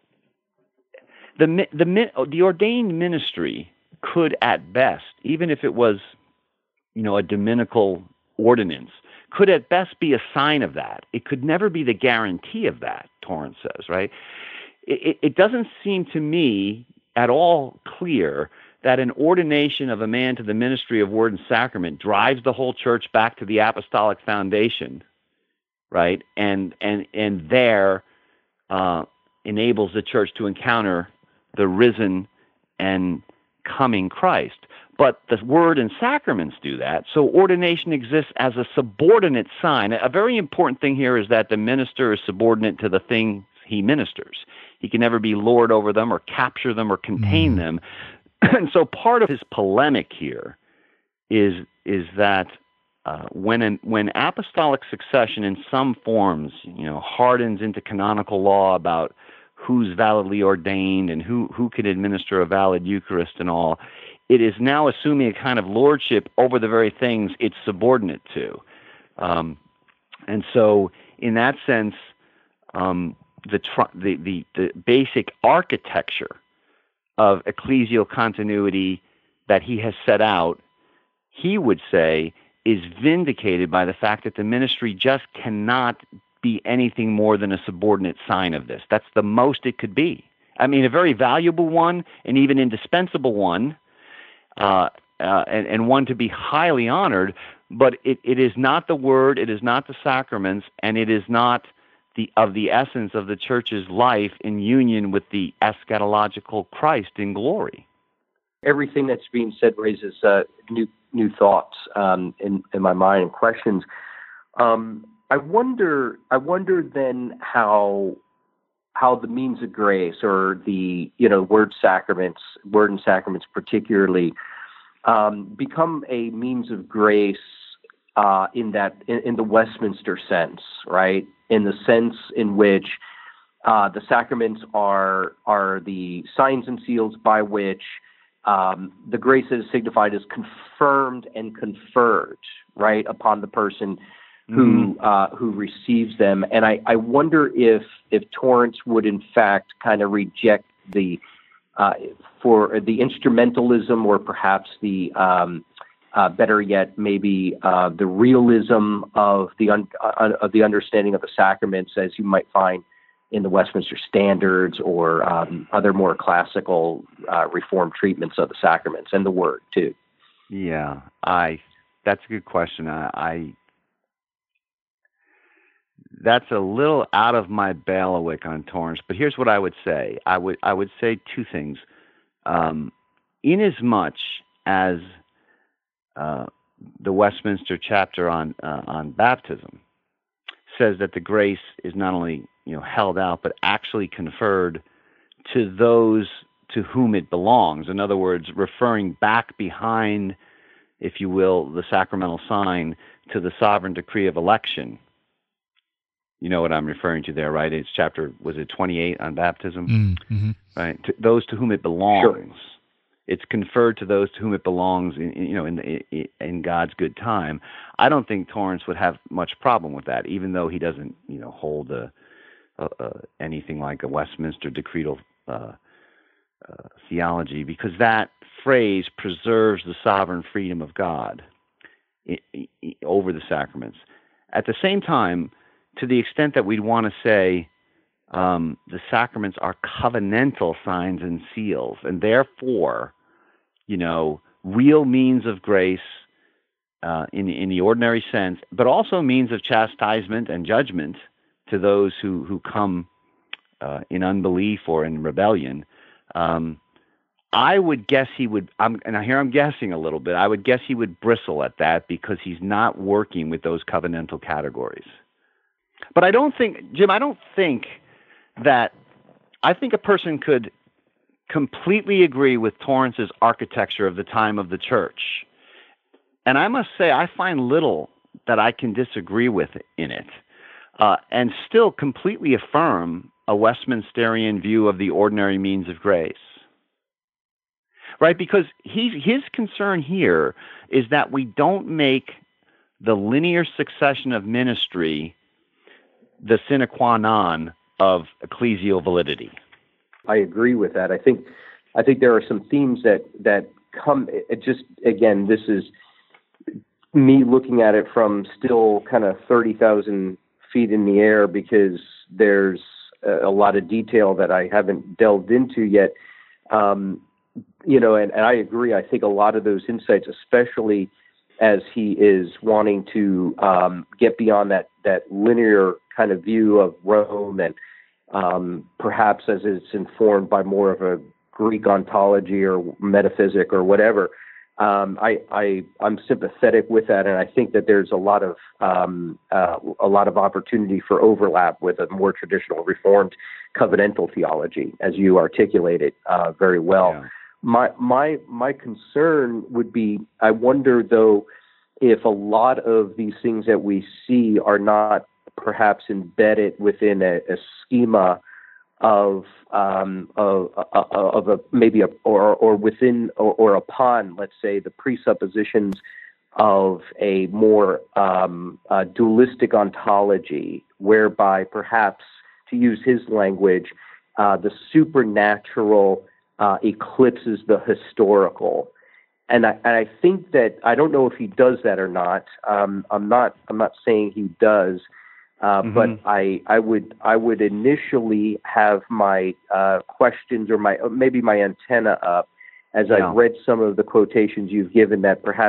the the the ordained ministry could, at best, even if it was, you know, a dominical ordinance, could at best be a sign of that. It could never be the guarantee of that, Torrance says, right? It, it doesn't seem to me at all clear that an ordination of a man to the ministry of word and sacrament drives the whole church back to the apostolic foundation, right? And and and there uh, enables the church to encounter the risen and coming Christ. But the word and sacraments do that. So ordination exists as a subordinate sign. A very important thing here is that the minister is subordinate to the things he ministers. He can never be lord over them or capture them or contain mm. them. And so part of his polemic here is is that uh, when an, when apostolic succession in some forms, you know, hardens into canonical law about who's validly ordained and who, who can administer a valid Eucharist and all, it is now assuming a kind of lordship over the very things it's subordinate to. Um, and so in that sense, um, the, tr- the, the, the basic architecture of ecclesial continuity that he has set out, he would say, is vindicated by the fact that the ministry just cannot be anything more than a subordinate sign of this. That's the most it could be. I mean, a very valuable one, and even indispensable one, uh, uh, and, and one to be highly honored, but it, it is not the word, it is not the sacraments, and it is not the of the essence of the church's life in union with the eschatological Christ in glory. Everything that's being said raises uh, new new thoughts um, in in my mind and questions. Um, I wonder. I wonder then how how the means of grace, or the you know word sacraments, word and sacraments particularly, um, become a means of grace uh, in that in, in the Westminster sense, right? In the sense in which uh, the sacraments are are the signs and seals by which um, the grace is signified is confirmed and conferred, right, upon the person who mm. uh, who receives them. And I, I wonder if if Torrance would in fact kind of reject the uh, for the instrumentalism, or perhaps the um, uh, better yet, maybe uh, the realism of the un- uh, of the understanding of the sacraments, as you might find in the Westminster Standards or um, other more classical uh, Reformed treatments of the sacraments and the Word too. Yeah, I. That's a good question. I. I That's a little out of my bailiwick on Torrance, but here's what I would say. I would I would say two things. Um, inasmuch as uh, the Westminster chapter on uh, on baptism says that the grace is not only you know held out, but actually conferred to those to whom it belongs. In other words, referring back behind, if you will, the sacramental sign to the sovereign decree of election. You know what I'm referring to there, right? It's chapter, was it twenty-eight on baptism? Mm-hmm. Right? To those to whom it belongs. Sure. It's conferred to those to whom it belongs, in, you know, in, in in God's good time. I don't think Torrance would have much problem with that, even though he doesn't, you know, hold a, a, a anything like a Westminster decretal uh, uh, theology, because that phrase preserves the sovereign freedom of God i- i- over the sacraments. At the same time, to the extent that we'd want to say um, the sacraments are covenantal signs and seals, and therefore, you know, real means of grace uh, in in the ordinary sense, but also means of chastisement and judgment to those who who come uh, in unbelief or in rebellion. Um, I would guess he would, I'm, and here I'm guessing a little bit. I would guess he would bristle at that because he's not working with those covenantal categories. But I don't think, Jim, I don't think that, I think a person could completely agree with Torrance's architecture of the time of the church. And I must say, I find little that I can disagree with in it, uh, and still completely affirm a Westminsterian view of the ordinary means of grace. Right? Because he, his concern here is that we don't make the linear succession of ministry the sine qua non of ecclesial validity. I agree with that. I think I think there are some themes that that come. It just again, this is me looking at it from still kind of thirty thousand feet in the air, because there's a, a lot of detail that I haven't delved into yet. Um, you know, and, and I agree. I think a lot of those insights, especially as he is wanting to um, get beyond that that linear kind of view of Rome, and um, perhaps as it's informed by more of a Greek ontology or metaphysic or whatever. Um, I, I I'm sympathetic with that, and I think that there's a lot of um, uh, a lot of opportunity for overlap with a more traditional Reformed covenantal theology, as you articulated uh, very well. Yeah. My my my concern would be, I wonder though, if a lot of these things that we see are not perhaps embedded within a, a schema of um, of, of, of a maybe a or or within or, or upon, let's say, the presuppositions of a more um, uh, dualistic ontology, whereby perhaps, to use his language, uh, the supernatural uh, eclipses the historical. And I, and I think that, I don't know if he does that or not. Um, I'm not I'm not saying he does. Uh, mm-hmm. But I, I would I would initially have my uh, questions, or my maybe my antenna up as yeah. I read some of the quotations you've given, that perhaps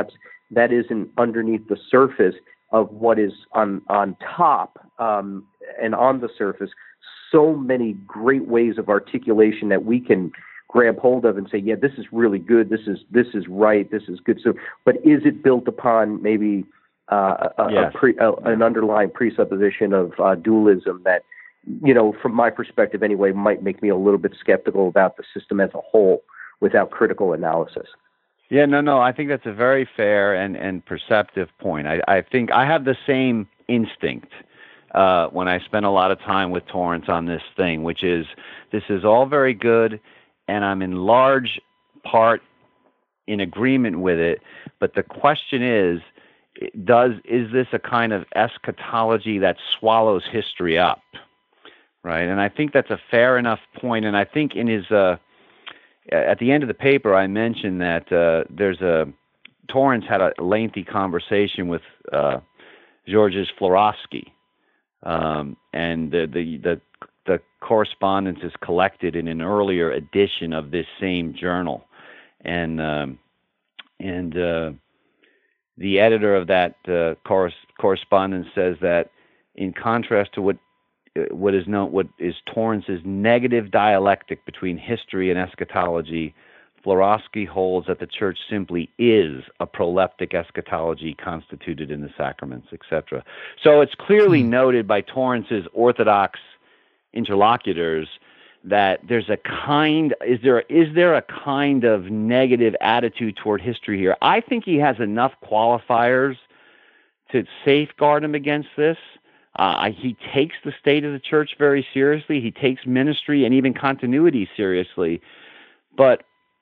that isn't underneath the surface of what is on on top um, and on the surface. So many great ways of articulation that we can grab hold of and say, yeah, this is really good. This is this is right. This is good. So, but is it built upon maybe uh, a, yes. a pre, a, an underlying presupposition of uh, dualism that, you know, from my perspective anyway, might make me a little bit skeptical about the system as a whole without critical analysis? Yeah, no, no. I think that's a very fair and, and perceptive point. I, I think I have the same instinct uh, when I spend a lot of time with Torrance on this thing, which is this is all very good, and I'm in large part in agreement with it. But the question is, does is this a kind of eschatology that swallows history up, right? And I think that's a fair enough point. And I think in his uh, at the end of the paper, I mentioned that uh, there's a Torrance had a lengthy conversation with uh, Georges Florovsky, um, and the, the the the correspondence is collected in an earlier edition of this same journal, and um, and uh, the editor of that uh, cor- correspondence says that, in contrast to what what is known, what is Torrance's negative dialectic between history and eschatology, Florovsky holds that the church simply is a proleptic eschatology constituted in the sacraments, et cetera. So it's clearly hmm. noted by Torrance's orthodox interlocutors that there's a kind is there is there a kind of negative attitude toward history here. I think he has enough qualifiers to safeguard him against this. Uh, he takes the state of the church very seriously. He takes ministry and even continuity seriously. But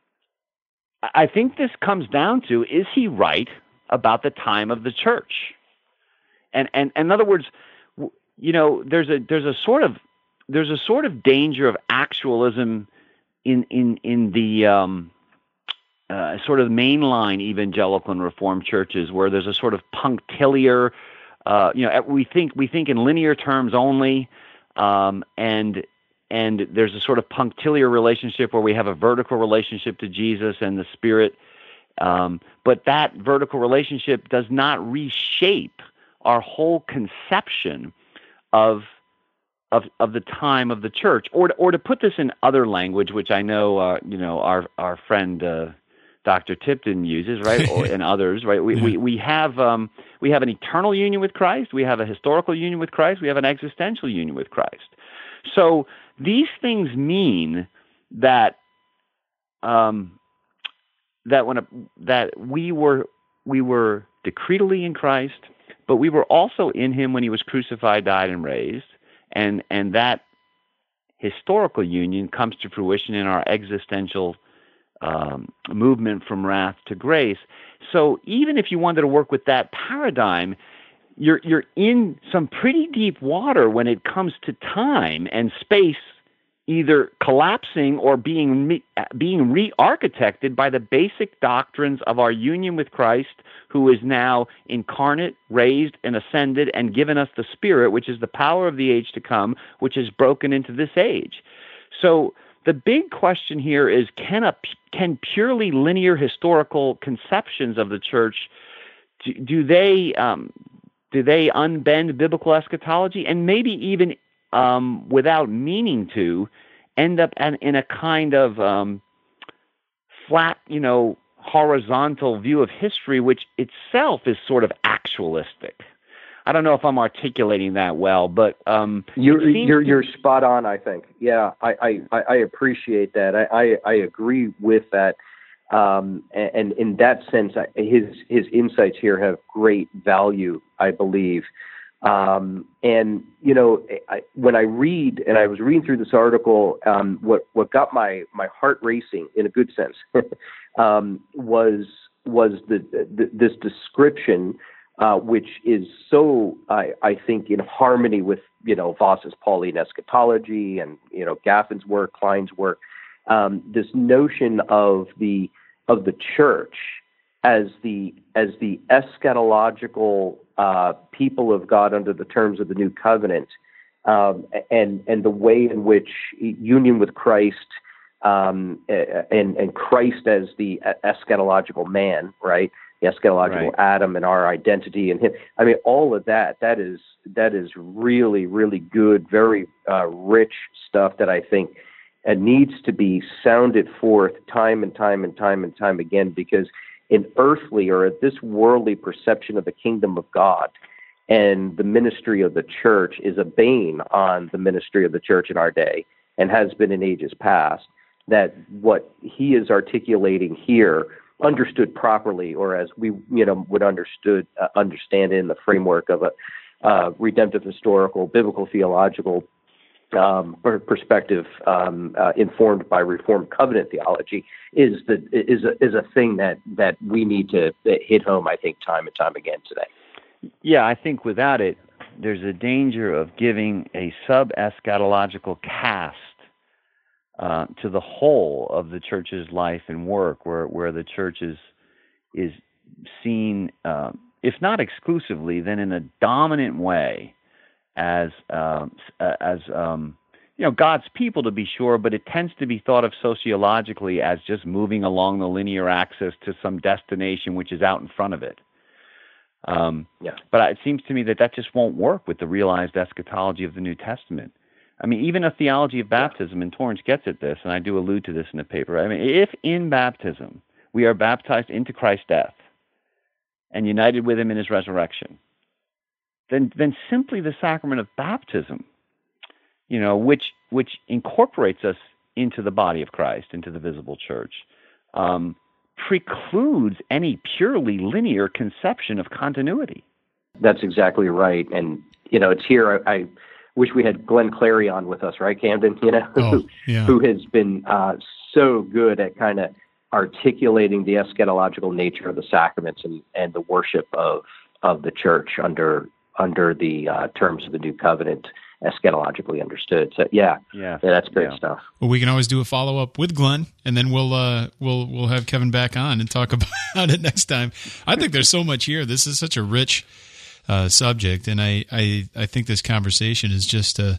I think this comes down to, is he right about the time of the church? And, and, and in other words, you know, there's a there's a sort of there's a sort of danger of actualism in in in the um, uh, sort of mainline evangelical and Reformed churches, where there's a sort of punctiliar. Uh, you know, we think we think in linear terms only, um, and and there's a sort of punctiliar relationship where we have a vertical relationship to Jesus and the Spirit, um, but that vertical relationship does not reshape our whole conception of of of the time of the church. Or to, or to put this in other language, which I know uh, you know our our friend Uh, Doctor Tipton uses, right, or, and others, right? We, yeah. we we have um, we have an eternal union with Christ. We have a historical union with Christ. We have an existential union with Christ. So these things mean that um, that when a, that we were we were decretally in Christ, but we were also in Him when He was crucified, died, and raised, and and that historical union comes to fruition in our existential Um, movement from wrath to grace. So even if you wanted to work with that paradigm, you're you're in some pretty deep water when it comes to time and space either collapsing or being re- being re-architected by the basic doctrines of our union with Christ, who is now incarnate, raised, and ascended, and given us the Spirit, which is the power of the age to come, which is broken into this age. So the big question here is, can a can purely linear historical conceptions of the church, do, do they um, do they unbend biblical eschatology, and maybe even um, without meaning to, end up in, in a kind of um, flat, you know, horizontal view of history, which itself is sort of actualistic? I don't know if I'm articulating that well, but um, you're you're you're spot on. I think, yeah, I I, I appreciate that. I, I, I agree with that, um, and, and in that sense, his his insights here have great value, I believe. Um, and you know, I, when I read, and I was reading through this article, um, what what got my my heart racing in a good sense um, was was the, the this description. Uh, which is so, I, I think, in harmony with, you know, Voss's Pauline eschatology and, you know, Gaffin's work, Klein's work, um, this notion of the of the church as the as the eschatological uh, people of God under the terms of the new covenant, um, and and the way in which union with Christ um, and and Christ as the eschatological man, right? the eschatological Right. Adam and our identity in him. I mean, all of that, that is, that is really, really good, very uh, rich stuff that I think uh, needs to be sounded forth time and time and time and time again, because an earthly or this worldly perception of the kingdom of God and the ministry of the church is a bane on the ministry of the church in our day and has been in ages past, that what he is articulating here, understood properly, or as we you know would understood uh, understand it in the framework of a uh, redemptive historical biblical theological um, perspective, um, uh, informed by Reformed covenant theology, is the is a is a thing that that we need to hit home, I think, time and time again today. Yeah, I think without it, there's a danger of giving a sub-eschatological cast Uh, to the whole of the church's life and work, where where the church is is seen, uh, if not exclusively, then in a dominant way, as um, as um, you know, God's people, to be sure, but it tends to be thought of sociologically as just moving along the linear axis to some destination which is out in front of it. Um, yeah. But it seems to me that that just won't work with the realized eschatology of the New Testament. I mean, even a theology of baptism, and Torrance gets at this, and I do allude to this in the paper. I mean, if in baptism we are baptized into Christ's death and united with him in his resurrection, then then simply the sacrament of baptism, you know, which which incorporates us into the body of Christ, into the visible church, um, precludes any purely linear conception of continuity. That's exactly right. And, you know, it's here I, I wish we had Glenn Clary on with us, right, Camden? You know, oh, yeah. who has been uh, so good at kind of articulating the eschatological nature of the sacraments and, and the worship of of the church under under the uh, terms of the new covenant, eschatologically understood. So yeah, yeah, yeah that's great yeah. stuff. Well, we can always do a follow up with Glenn, and then we'll uh, we'll we'll have Kevin back on and talk about it next time. I think there's so much here. This is such a rich Uh, subject, and I, I, I think this conversation is just, uh,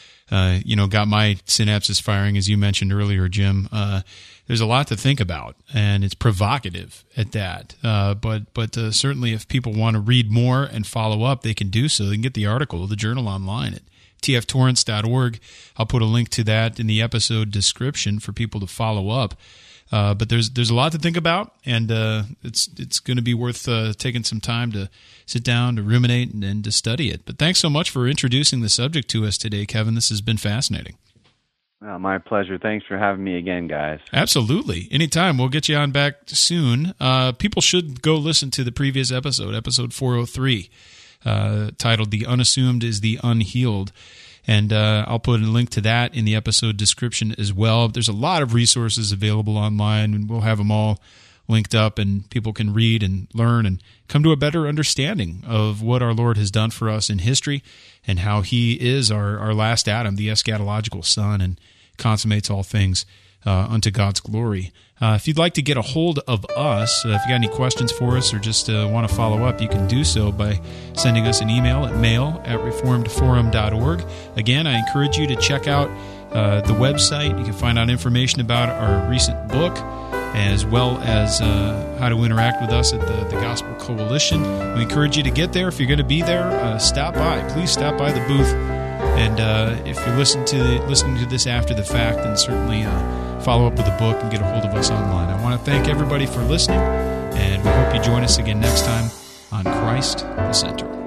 uh, you know, got my synapses firing, as you mentioned earlier, Jim. Uh, there's a lot to think about, and it's provocative at that. Uh, but but uh, certainly, if people want to read more and follow up, they can do so. They can get the article, the journal, online at t f torrance dot org. I'll put a link to that in the episode description for people to follow up. Uh, but there's there's a lot to think about, and uh, it's it's going to be worth uh, taking some time to sit down, to ruminate, and, and to study it. But thanks so much for introducing the subject to us today, Kevin. This has been fascinating. Well, my pleasure. Thanks for having me again, guys. Absolutely. Anytime. We'll get you on back soon. Uh, people should go listen to the previous episode, episode four oh three, uh, titled "The Unassumed is the Unhealed." And uh, I'll put a link to that in the episode description as well. There's a lot of resources available online, and we'll have them all linked up, and people can read and learn and come to a better understanding of what our Lord has done for us in history and how he is our, our last Adam, the eschatological Son, and consummates all things uh, unto God's glory. Uh, if you'd like to get a hold of us, uh, if you got any questions for us or just uh, want to follow up, you can do so by sending us an email at mail at reformed forum dot org. Again, I encourage you to check out uh, the website. You can find out information about our recent book, as well as uh, how to interact with us at the, the Gospel Coalition. We encourage you to get there. If you're going to be there, uh, stop by. Please stop by the booth. And uh, if you're listening to, the, listening to this after the fact, then certainly uh, follow up with the book and get a hold of us online. I want to thank everybody for listening, and we hope you join us again next time on Christ the Center.